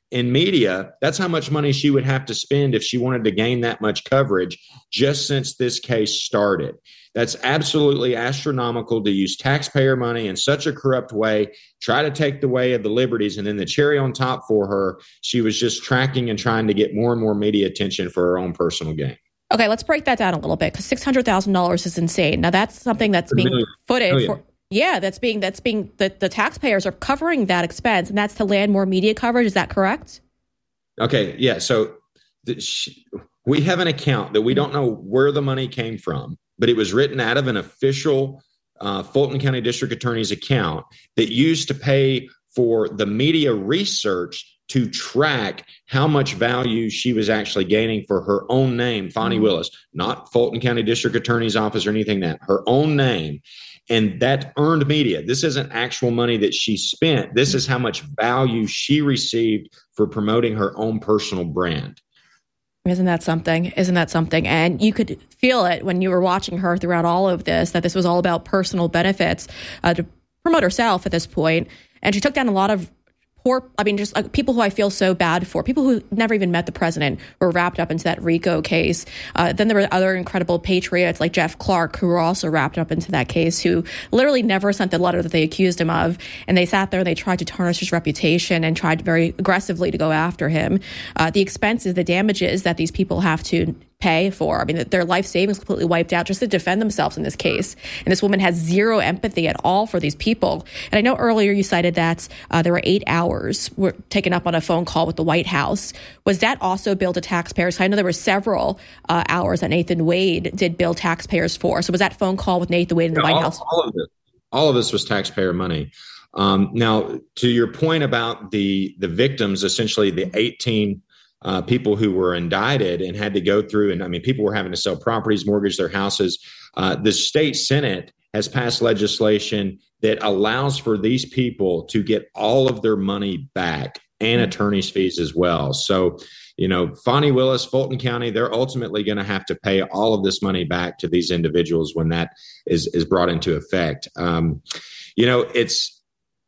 in media, that's how much money she would have to spend if she wanted to gain that much coverage just since this case started. That's absolutely astronomical to use taxpayer money in such a corrupt way, try to take the way of the liberties. And then the cherry on top for her, she was just tracking and trying to get more and more media attention for her own personal gain. Okay, let's break that down a little bit, because six hundred thousand dollars is insane. Now, that's something that's being million. footed Oh, yeah. for. Yeah, that's being that's being the, the taxpayers are covering that expense, and that's to land more media coverage. Is that correct? Okay, yeah. So the, she, we have an account that we don't know where the money came from, but it was written out of an official uh, Fulton County District Attorney's account that used to pay for the media research to track how much value she was actually gaining for her own name, Fani mm-hmm. Willis, not Fulton County District Attorney's Office or anything like that, her own name. And that earned media. This isn't actual money that she spent. This is how much value she received for promoting her own personal brand. Isn't that something? Isn't that something? And you could feel it when you were watching her throughout all of this, that this was all about personal benefits uh, to promote herself at this point. And she took down a lot of poor, I mean, just like people who I feel so bad for, people who never even met the president were wrapped up into that RICO case. Uh, then there were other incredible patriots like Jeff Clark who were also wrapped up into that case, who literally never sent the letter that they accused him of. And they sat there and they tried to tarnish his reputation and tried very aggressively to go after him. Uh, the expenses, the damages that these people have to pay for. I mean, their life savings completely wiped out just to defend themselves in this case. And this woman has zero empathy at all for these people. And I know earlier you cited that uh, there were eight hours were taken up on a phone call with the White House. Was that also billed to taxpayers? I know there were several uh, hours that Nathan Wade did bill taxpayers for. So was that phone call with Nathan Wade in the yeah, White all, House? All of this, all of this was taxpayer money. Um, now, to your point about the the victims, essentially the eighteen Uh, people who were indicted and had to go through, and I mean, people were having to sell properties, mortgage their houses. Uh, the state Senate has passed legislation that allows for these people to get all of their money back and attorney's fees as well. So, you know, Fani Willis, Fulton County, they're ultimately going to have to pay all of this money back to these individuals when that is, is brought into effect. Um, you know, it's,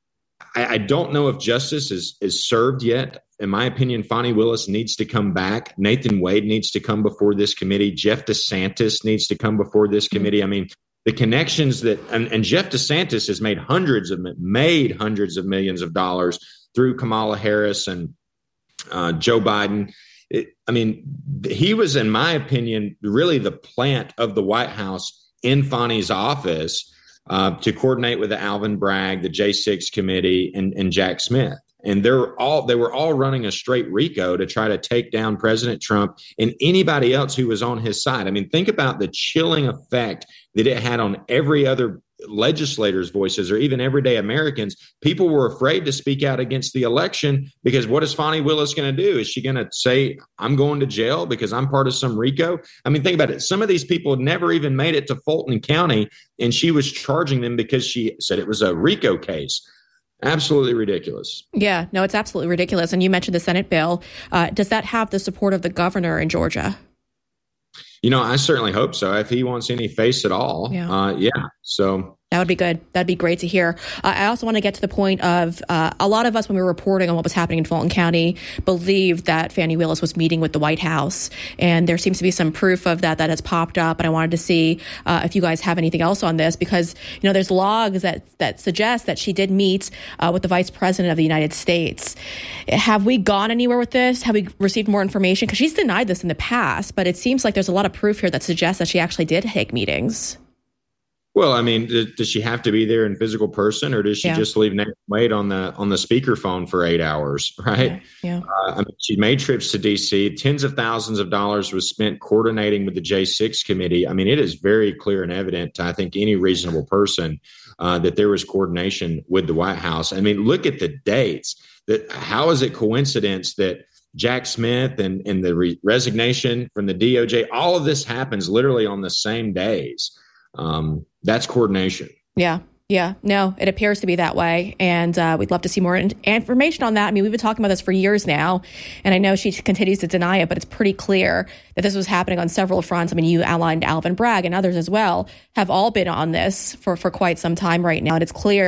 I, I don't know if justice is, is served yet. In my opinion, Fani Willis needs to come back. Nathan Wade needs to come before this committee. Jeff DeSantis needs to come before this committee. I mean, the connections that, and, and Jeff DeSantis has made hundreds of, made hundreds of millions of dollars through Kamala Harris and uh, Joe Biden. It, I mean, he was, in my opinion, really the plant of the White House in Fani's office uh, to coordinate with the Alvin Bragg, the J six committee, and, and Jack Smith. And they're all they were all running a straight RICO to try to take down President Trump and anybody else who was on his side. I mean, think about the chilling effect that it had on every other legislators' voices or even everyday Americans. People were afraid to speak out against the election because what is Fani Willis going to do? Is she going to say, I'm going to jail because I'm part of some RICO? I mean, think about it. Some of these people never even made it to Fulton County, and she was charging them because she said it was a RICO case. Absolutely ridiculous. Yeah, no, it's absolutely ridiculous. And you mentioned the Senate bill. Uh, does that have the support of the governor in Georgia? You know, I certainly hope so. If he wants any face at all. Yeah. Uh, yeah. So that would be good. That'd be great to hear. Uh, I also want to get to the point of uh, a lot of us, when we were reporting on what was happening in Fulton County, believed that Fani Willis was meeting with the White House. And there seems to be some proof of that that has popped up. And I wanted to see uh, if you guys have anything else on this, because, you know, there's logs that, that suggest that she did meet uh, with the Vice President of the United States. Have we gone anywhere with this? Have we received more information? Because she's denied this in the past, but it seems like there's a lot of proof here that suggests that she actually did take meetings. Well, I mean, does, does she have to be there in physical person, or does she yeah. just leave Nathan Wade on the on the speakerphone for eight hours? Right? Yeah. yeah. Uh, I mean, she made trips to D C. Tens of thousands of dollars was spent coordinating with the J six committee. I mean, it is very clear and evident to, I think, any reasonable person uh, that there was coordination with the White House. I mean, look at the dates. That how is it coincidence that Jack Smith and, and the re- resignation from the D O J, all of this happens literally on the same days? Um, that's coordination. Yeah. Yeah, no, it appears to be that way. And uh, we'd love to see more in- information on that. I mean, we've been talking about this for years now, and I know she continues to deny it, but it's pretty clear that this was happening on several fronts. I mean, you outlined Alvin Bragg and others as well have all been on this for, for quite some time right now. And it's clear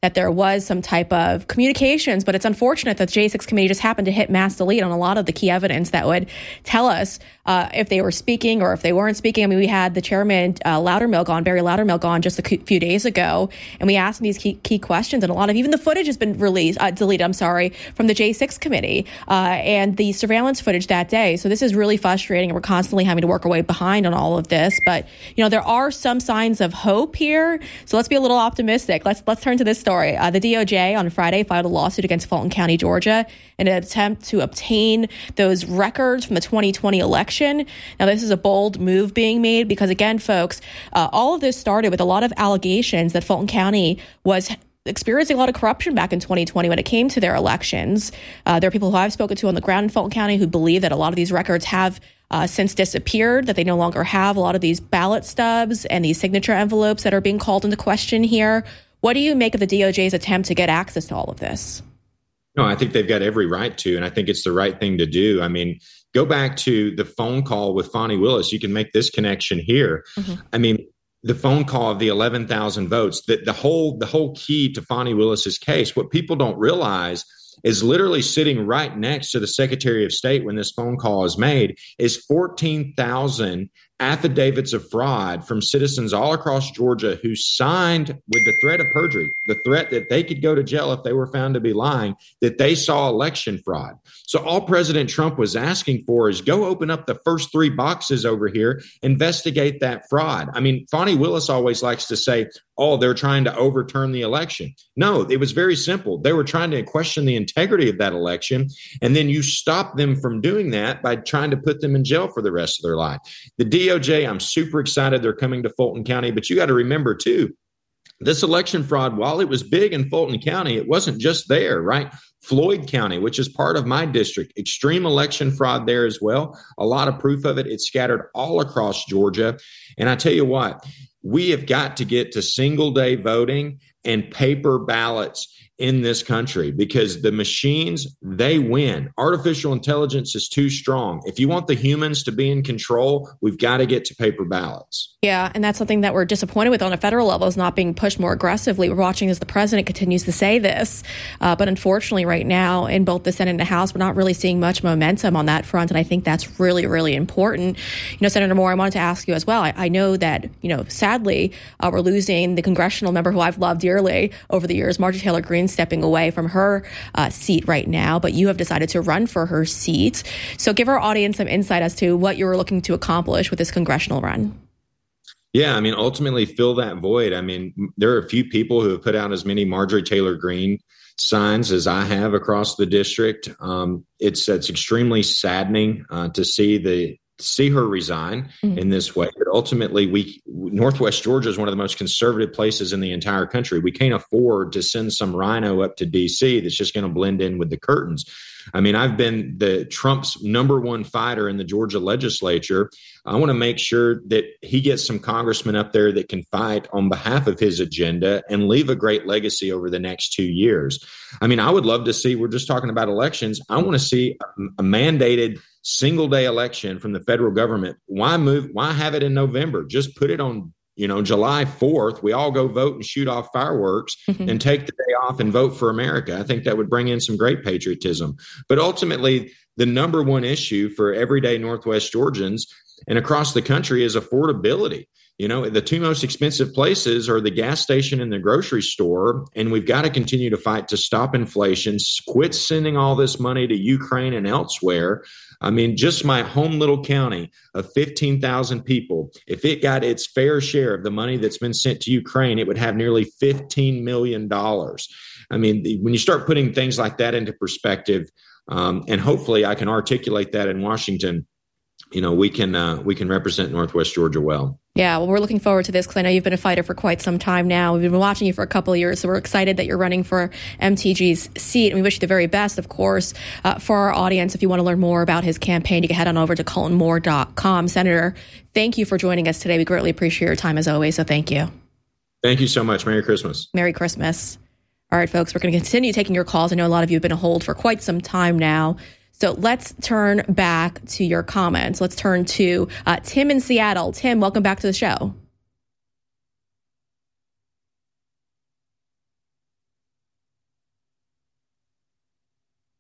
that there was some type of communications, but it's unfortunate that the J six committee just happened to hit mass delete on a lot of the key evidence that would tell us uh, if they were speaking or if they weren't speaking. I mean, we had the chairman, uh, Loudermilk, on, Barry Loudermilk, on just a few days ago, and we asked him these key, key questions, and a lot of even the footage has been released, uh, deleted, I'm sorry, from the J six committee uh, and the surveillance footage that day. So this is really frustrating, and we're constantly having to work our way behind on all of this. But, you know, there are some signs of hope here. So let's be a little optimistic. Let's let's turn to this story. Uh, the D O J on Friday filed a lawsuit against Fulton County, Georgia, in an attempt to obtain those records from the twenty twenty election. Now, this is a bold move being made because, again, folks, uh, all of this started with a lot of allegations that Fulton County was experiencing a lot of corruption back in twenty twenty when it came to their elections. Uh, there are people who I've spoken to on the ground in Fulton County who believe that a lot of these records have uh, since disappeared, that they no longer have a lot of these ballot stubs and these signature envelopes that are being called into question here. What do you make of the D O J's attempt to get access to all of this? No, I think they've got every right to, and I think it's the right thing to do. I mean, go back to the phone call with Fani Willis. You can make this connection here. Mm-hmm. I mean, the phone call of the eleven thousand votes, that the whole the whole key to Fani Willis's case, what people don't realize is literally sitting right next to the Secretary of State when this phone call is made is fourteen thousand affidavits of fraud from citizens all across Georgia who signed with the threat of perjury, the threat that they could go to jail if they were found to be lying, that they saw election fraud. So all President Trump was asking for is go open up the first three boxes over here, investigate that fraud. I mean, Fani Willis always likes to say, oh, they're trying to overturn the election. No, it was very simple. They were trying to question the integrity of that election. And then you stop them from doing that by trying to put them in jail for the rest of their life. The D O J, I'm super excited they're coming to Fulton County, but you got to remember too, this election fraud, while it was big in Fulton County, it wasn't just there, right? Floyd County, which is part of my district, extreme election fraud there as well. A lot of proof of it. It's scattered all across Georgia. And I tell you what, we have got to get to single day voting and paper ballots in this country because the machines, they win. Artificial intelligence is too strong. If you want the humans to be in control, we've got to get to paper ballots. Yeah, and that's something that we're disappointed with on a federal level is not being pushed more aggressively. We're watching as the president continues to say this. Uh, but unfortunately, right now, in both the Senate and the House, we're not really seeing much momentum on that front. And I think that's really, really important. You know, Senator Moore, I wanted to ask you as well. I, I know that, you know, sadly, uh, we're losing the congressional member who I've loved dearly over the years, Marjorie Taylor Greene, stepping away from her uh, seat right now. But you have decided to run for her seat. So give our audience some insight as to what you were looking to accomplish with this congressional run. Yeah, I mean, ultimately fill that void. I mean, there are a few people who have put out as many Marjorie Taylor Greene signs as I have across the district. Um, it's it's extremely saddening uh, to see the see her resign mm-hmm. in this way. But ultimately, we Northwest Georgia is one of the most conservative places in the entire country. We can't afford to send some rhino up to D C that's just going to blend in with the curtains. I mean, I've been the Trump's number one fighter in the Georgia legislature. I want to make sure that he gets some congressmen up there that can fight on behalf of his agenda and leave a great legacy over the next two years. I mean, I would love to see, we're just talking about elections. I want to see a, a mandated single day election from the federal government. Why move? Why have it in November? Just put it on, you know, July fourth. We all go vote and shoot off fireworks mm-hmm. and take the day off and vote for America. I think that would bring in some great patriotism. But ultimately, the number one issue for everyday Northwest Georgians and across the country is affordability. You know, the two most expensive places are the gas station and the grocery store. And we've got to continue to fight to stop inflation, quit sending all this money to Ukraine and elsewhere. I mean, just my home little county of fifteen thousand people, if it got its fair share of the money that's been sent to Ukraine, it would have nearly fifteen million dollars. I mean, when you start putting things like that into perspective, um, and hopefully I can articulate that in Washington, you know, we can uh, we can represent Northwest Georgia well. Yeah, well, we're looking forward to this because I know you've been a fighter for quite some time now. We've been watching you for a couple of years, so we're excited that you're running for M T G's seat. And we wish you the very best, of course. Uh, for our audience, if you want to learn more about his campaign, you can head on over to colton moore dot com. Senator, thank you for joining us today. We greatly appreciate your time as always, so thank you. Thank you so much. Merry Christmas. Merry Christmas. All right, folks, we're going to continue taking your calls. I know a lot of you have been on hold for quite some time now. So let's turn back to your comments. Let's turn to uh, Tim in Seattle. Tim, welcome back to the show.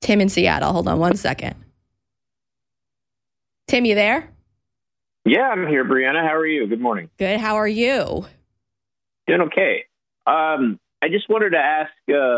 Tim in Seattle. Hold on one second. Tim, you there? Yeah, I'm here, Brianna. How are you? Good morning. Good. How are you? Doing okay. Um, I just wanted to ask uh,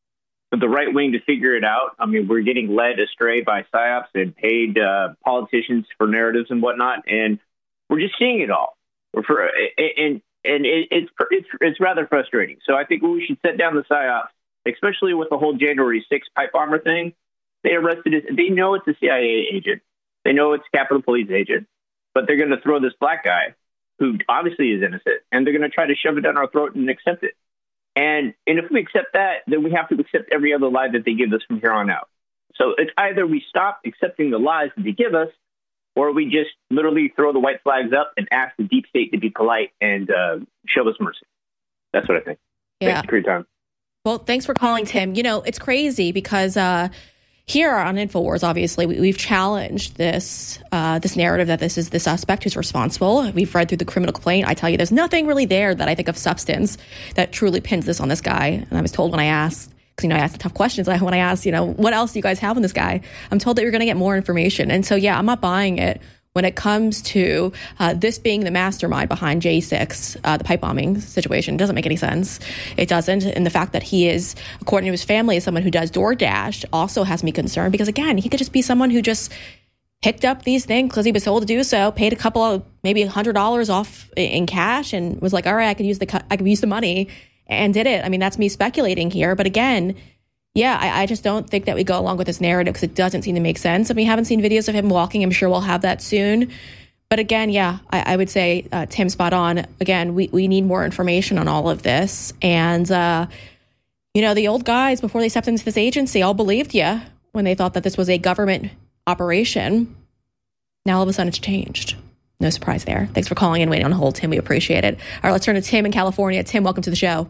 the right wing to figure it out. I mean, we're getting led astray by psyops and paid uh, politicians for narratives and whatnot, and we're just seeing it all. We're for, and and it, it's it's it's rather frustrating. So I think we should set down the psyops, especially with the whole January sixth pipe bomber thing. They arrested us. They know it's a C I A agent. They know it's a Capitol Police agent. But they're going to throw this black guy who obviously is innocent, and they're going to try to shove it down our throat and accept it. And and if we accept that, then we have to accept every other lie that they give us from here on out. So it's either we stop accepting the lies that they give us, or we just literally throw the white flags up and ask the deep state to be polite and uh, show us mercy. That's what I think. Yeah. Thanks for your time. Well, thanks for calling, Tim. You know, it's crazy because uh, here on InfoWars, obviously, we, we've challenged this uh, this narrative that this is the suspect who's responsible. We've read through the criminal complaint. I tell you, there's nothing really there that I think of substance that truly pins this on this guy. And I was told when I asked, because, you know, I asked the tough questions. When I asked, you know, what else do you guys have on this guy? I'm told that you're going to get more information. And so, yeah, I'm not buying it when it comes to uh, this being the mastermind behind J six, uh, the pipe bombing situation. It doesn't make any sense. It doesn't. And the fact that he is, according to his family, is someone who does DoorDash also has me concerned because, again, he could just be someone who just picked up these things because he was told to do so, paid a couple of maybe one hundred dollars off in cash and was like, all right, I could use the I could use the money and did it. I mean, that's me speculating here. But again, yeah, I, I just don't think that we go along with this narrative because it doesn't seem to make sense. And we haven't seen videos of him walking. I'm sure we'll have that soon. But again, yeah, I, I would say uh, Tim spot on. Again, we, we need more information on all of this. And, uh, you know, the old guys, before they stepped into this agency, all believed you when they thought that this was a government operation. Now all of a sudden it's changed. No surprise there. Thanks for calling and waiting on hold, Tim. We appreciate it. All right, let's turn to Tim in California. Tim, welcome to the show.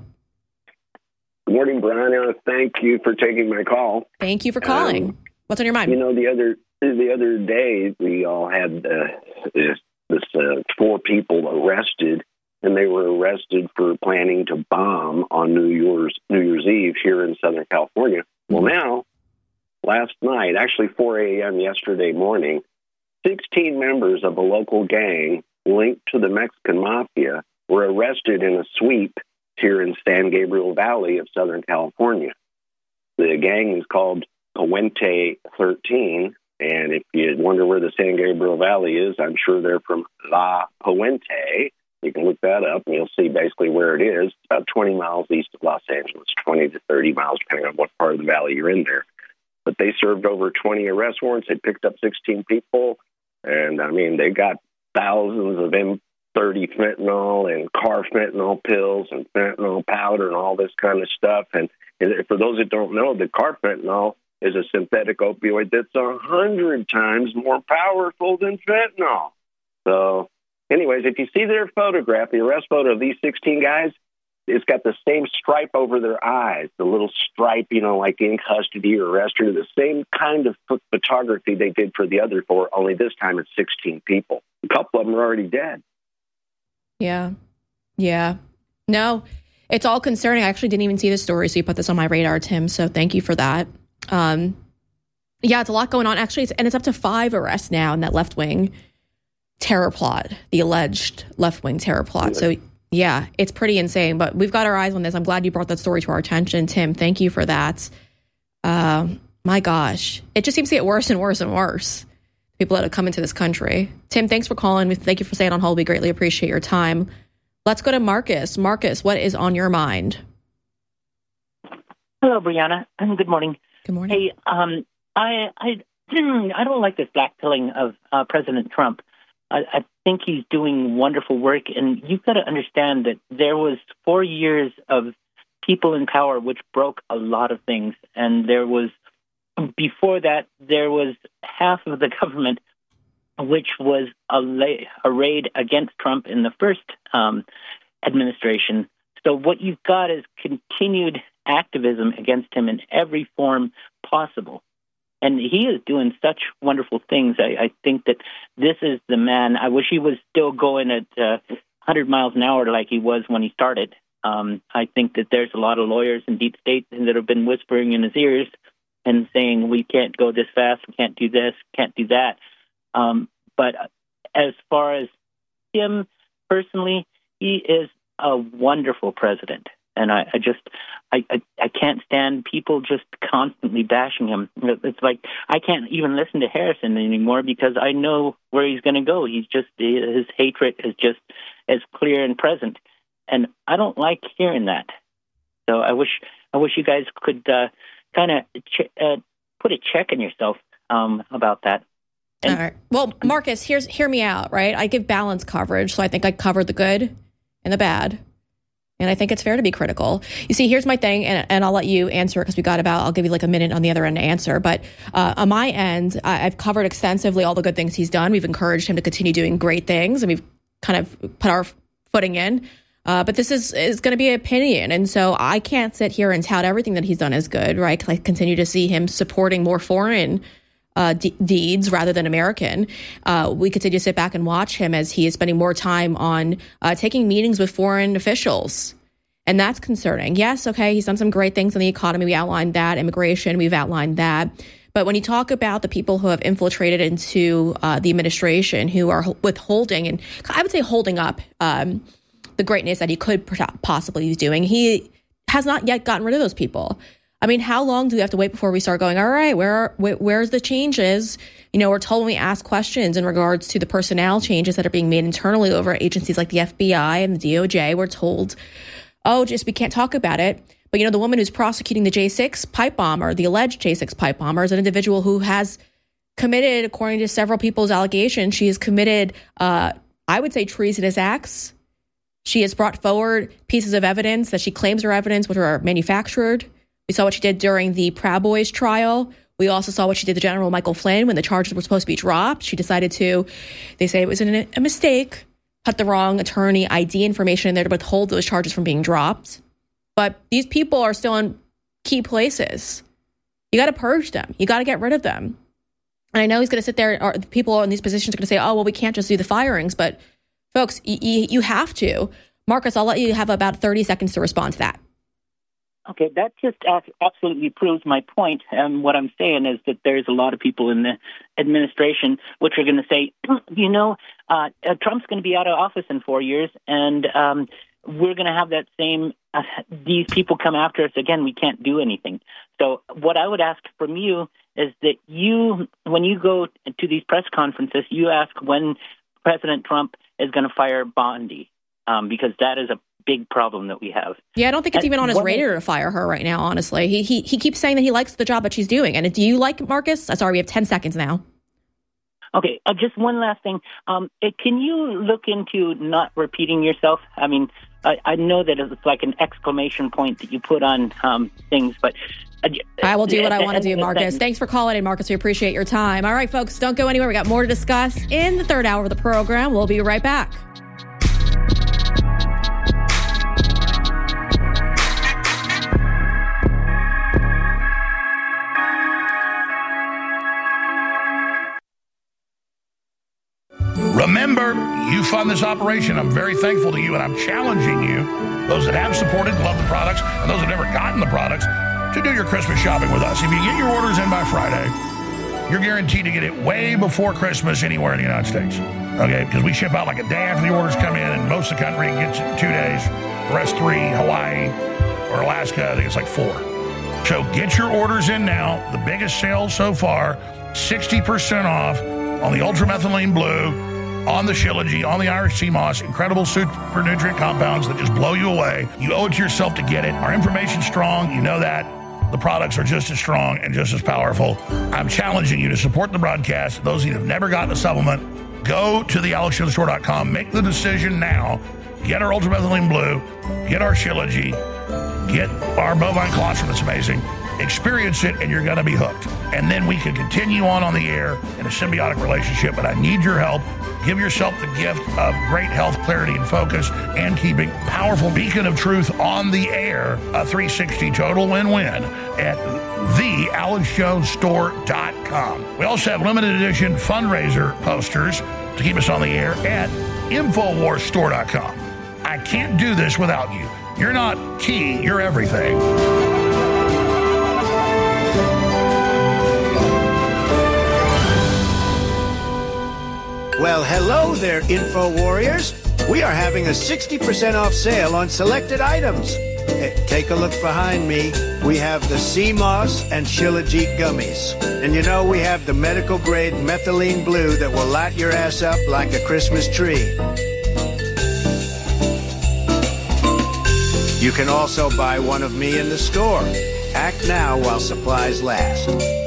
Good morning, Brianna. Thank you for taking my call. Thank you for calling. Um, What's on your mind? You know, the other the other day we all had uh, this, this uh, four people arrested, and they were arrested for planning to bomb on New Year's New Year's Eve here in Southern California. Well, now, last night, actually four a.m. yesterday morning, sixteen members of a local gang linked to the Mexican mafia were arrested in a sweep here in San Gabriel Valley of Southern California. The gang is called Puente thirteen, and if you wonder where the San Gabriel Valley is, I'm sure they're from La Puente. You can look that up, and you'll see basically where it is. It's about twenty miles east of Los Angeles, twenty to thirty miles, depending on what part of the valley you're in there. But they served over twenty arrest warrants. They picked up sixteen people, and, I mean, they got thousands of M thirty fentanyl and car fentanyl pills and fentanyl powder and all this kind of stuff. And, and for those that don't know, the car fentanyl is a synthetic opioid that's a hundred times more powerful than fentanyl. So anyways, if you see their photograph, the arrest photo of these sixteen guys, it's got the same stripe over their eyes, the little stripe, you know, like in custody or arrested, the same kind of photography they did for the other four, only this time it's sixteen people. A couple of them are already dead. Yeah. Yeah. No, it's all concerning. I actually didn't even see the story, so you put this on my radar, Tim, so thank you for that. Um, yeah, it's a lot going on. Actually, it's, and it's up to five arrests now in that left-wing terror plot, the alleged left-wing terror plot. So, yeah, it's pretty insane, but we've got our eyes on this. I'm glad you brought that story to our attention, Tim. Thank you for that. Um, my gosh, it just seems to get worse and worse and worse. People that have come into this country. Tim, thanks for calling. Thank you for staying on hold. We greatly appreciate your time. Let's go to Marcus. Marcus, what is on your mind? Hello, Brianna. Good morning. Good morning. Hey, um, I I I don't like this blackpilling of uh, President Trump. I, I think he's doing wonderful work, and you've got to understand that there was four years of people in power which broke a lot of things, and there was before that there was half of the government which was arrayed against Trump in the first um, administration. So what you've got is continued activism against him in every form possible. And he is doing such wonderful things. I, I think that this is the man. I wish he was still going at uh, one hundred miles an hour like he was when he started. Um, I think that there's a lot of lawyers in deep state that have been whispering in his ears and saying we can't go this fast, we can't do this, can't do that. Um, but as far as him personally, he is a wonderful president. And I, I just, I, I, I can't stand people just constantly bashing him. It's like I can't even listen to Harrison anymore because I know where he's going to go. He's just, his hatred is just as clear and present. And I don't like hearing that. So I wish, I wish you guys could uh, kind of ch- uh, put a check in yourself um, about that. And- All right. Well, Marcus, here's hear me out, right? I give balanced coverage, so I think I covered the good and the bad. And I think it's fair to be critical. You see, here's my thing, and, and I'll let you answer it because we got about, I'll give you like a minute on the other end to answer. But uh, on my end, I, I've covered extensively all the good things he's done. We've encouraged him to continue doing great things, and we've kind of put our footing in. Uh, but this is, is going to be an opinion. And so I can't sit here and tout everything that he's done as good, right? Because I continue to see him supporting more foreign Uh, de- deeds rather than American. Uh, we continue to sit back and watch him as he is spending more time on uh, taking meetings with foreign officials. And that's concerning. Yes, okay, he's done some great things in the economy. We outlined that. Immigration, we've outlined that. But when you talk about the people who have infiltrated into uh, the administration, who are withholding, and I would say holding up um, the greatness that he could possibly be doing, he has not yet gotten rid of those people. I mean, how long do we have to wait before we start going, all right, where are, where, where's the changes? You know, we're told when we ask questions in regards to the personnel changes that are being made internally over agencies like the F B I and the D O J, we're told, oh, just we can't talk about it. But, you know, the woman who's prosecuting the J six pipe bomber, the alleged J six pipe bomber, is an individual who has committed, according to several people's allegations, she has committed, uh, I would say, treasonous acts. She has brought forward pieces of evidence that she claims are evidence which are manufactured. We saw what she did during the Proud Boys trial. We also saw what she did to General Michael Flynn when the charges were supposed to be dropped. She decided to, they say it was an, a mistake, put the wrong attorney I D information in there to withhold those charges from being dropped. But these people are still in key places. You got to purge them. You got to get rid of them. And I know he's going to sit there, or the people in these positions are going to say, oh, well, we can't just do the firings. But folks, y- y- you have to. Marcus, I'll let you have about thirty seconds to respond to that. Okay, that just absolutely proves my point. And what I'm saying is that there's a lot of people in the administration which are going to say, you know, uh, Trump's going to be out of office in four years, and um, we're going to have that same, uh, these people come after us again, we can't do anything. So what I would ask from you is that you, when you go to these press conferences, you ask when President Trump is going to fire Bondi, um, because that is a big problem that we have. Yeah, I don't think it's even on his radar to fire her right now, honestly. He he he keeps saying that he likes the job that she's doing. And do you like Marcus? Sorry, we have ten seconds now. Okay, uh, just one last thing. Um, it, can you look into not repeating yourself? I mean, I, I know that it's like an exclamation point that you put on um, things, but... Uh, I will do what I want to do, Marcus. Thanks for calling in, Marcus. We appreciate your time. All right, folks, don't go anywhere. We got more to discuss in the third hour of the program. We'll be right back. Remember, you fund this operation. I'm very thankful to you, and I'm challenging you, those that have supported, love the products, and those that have never gotten the products, to do your Christmas shopping with us. If you get your orders in by Friday, you're guaranteed to get it way before Christmas anywhere in the United States. Okay, because we ship out like a day after the orders come in, and most of the country gets it in two days. The rest three, Hawaii or Alaska, I think it's like four. So get your orders in now. The biggest sale so far, sixty percent off on the Ultramethylene Blue, on the Shilajit, on the Irish Sea Moss, incredible super nutrient compounds that just blow you away. You owe it to yourself to get it. Our information's strong. You know that. The products are just as strong and just as powerful. I'm challenging you to support the broadcast. Those of you that have never gotten a supplement, go to the alex jones store dot com. Make the decision now. Get our Ultramethylene Blue. Get our Shilajit. Get our bovine colostrum that's amazing. Experience it, and you're going to be hooked. And then we can continue on on the air in a symbiotic relationship, but I need your help. Give yourself the gift of great health, clarity, and focus, and keeping powerful beacon of truth on the air. A three sixty total win-win at the alex jones store dot com. We also have limited edition fundraiser posters to keep us on the air at infowars store dot com. I can't do this without you. You're not key, you're everything. Well, hello there, Info Warriors. We are having a sixty percent off sale on selected items. Hey, take a look behind me. We have the C M O S and Shilajit gummies. And you know, we have the medical grade methylene blue that will light your ass up like a Christmas tree. You can also buy one of me in the store. Act now while supplies last.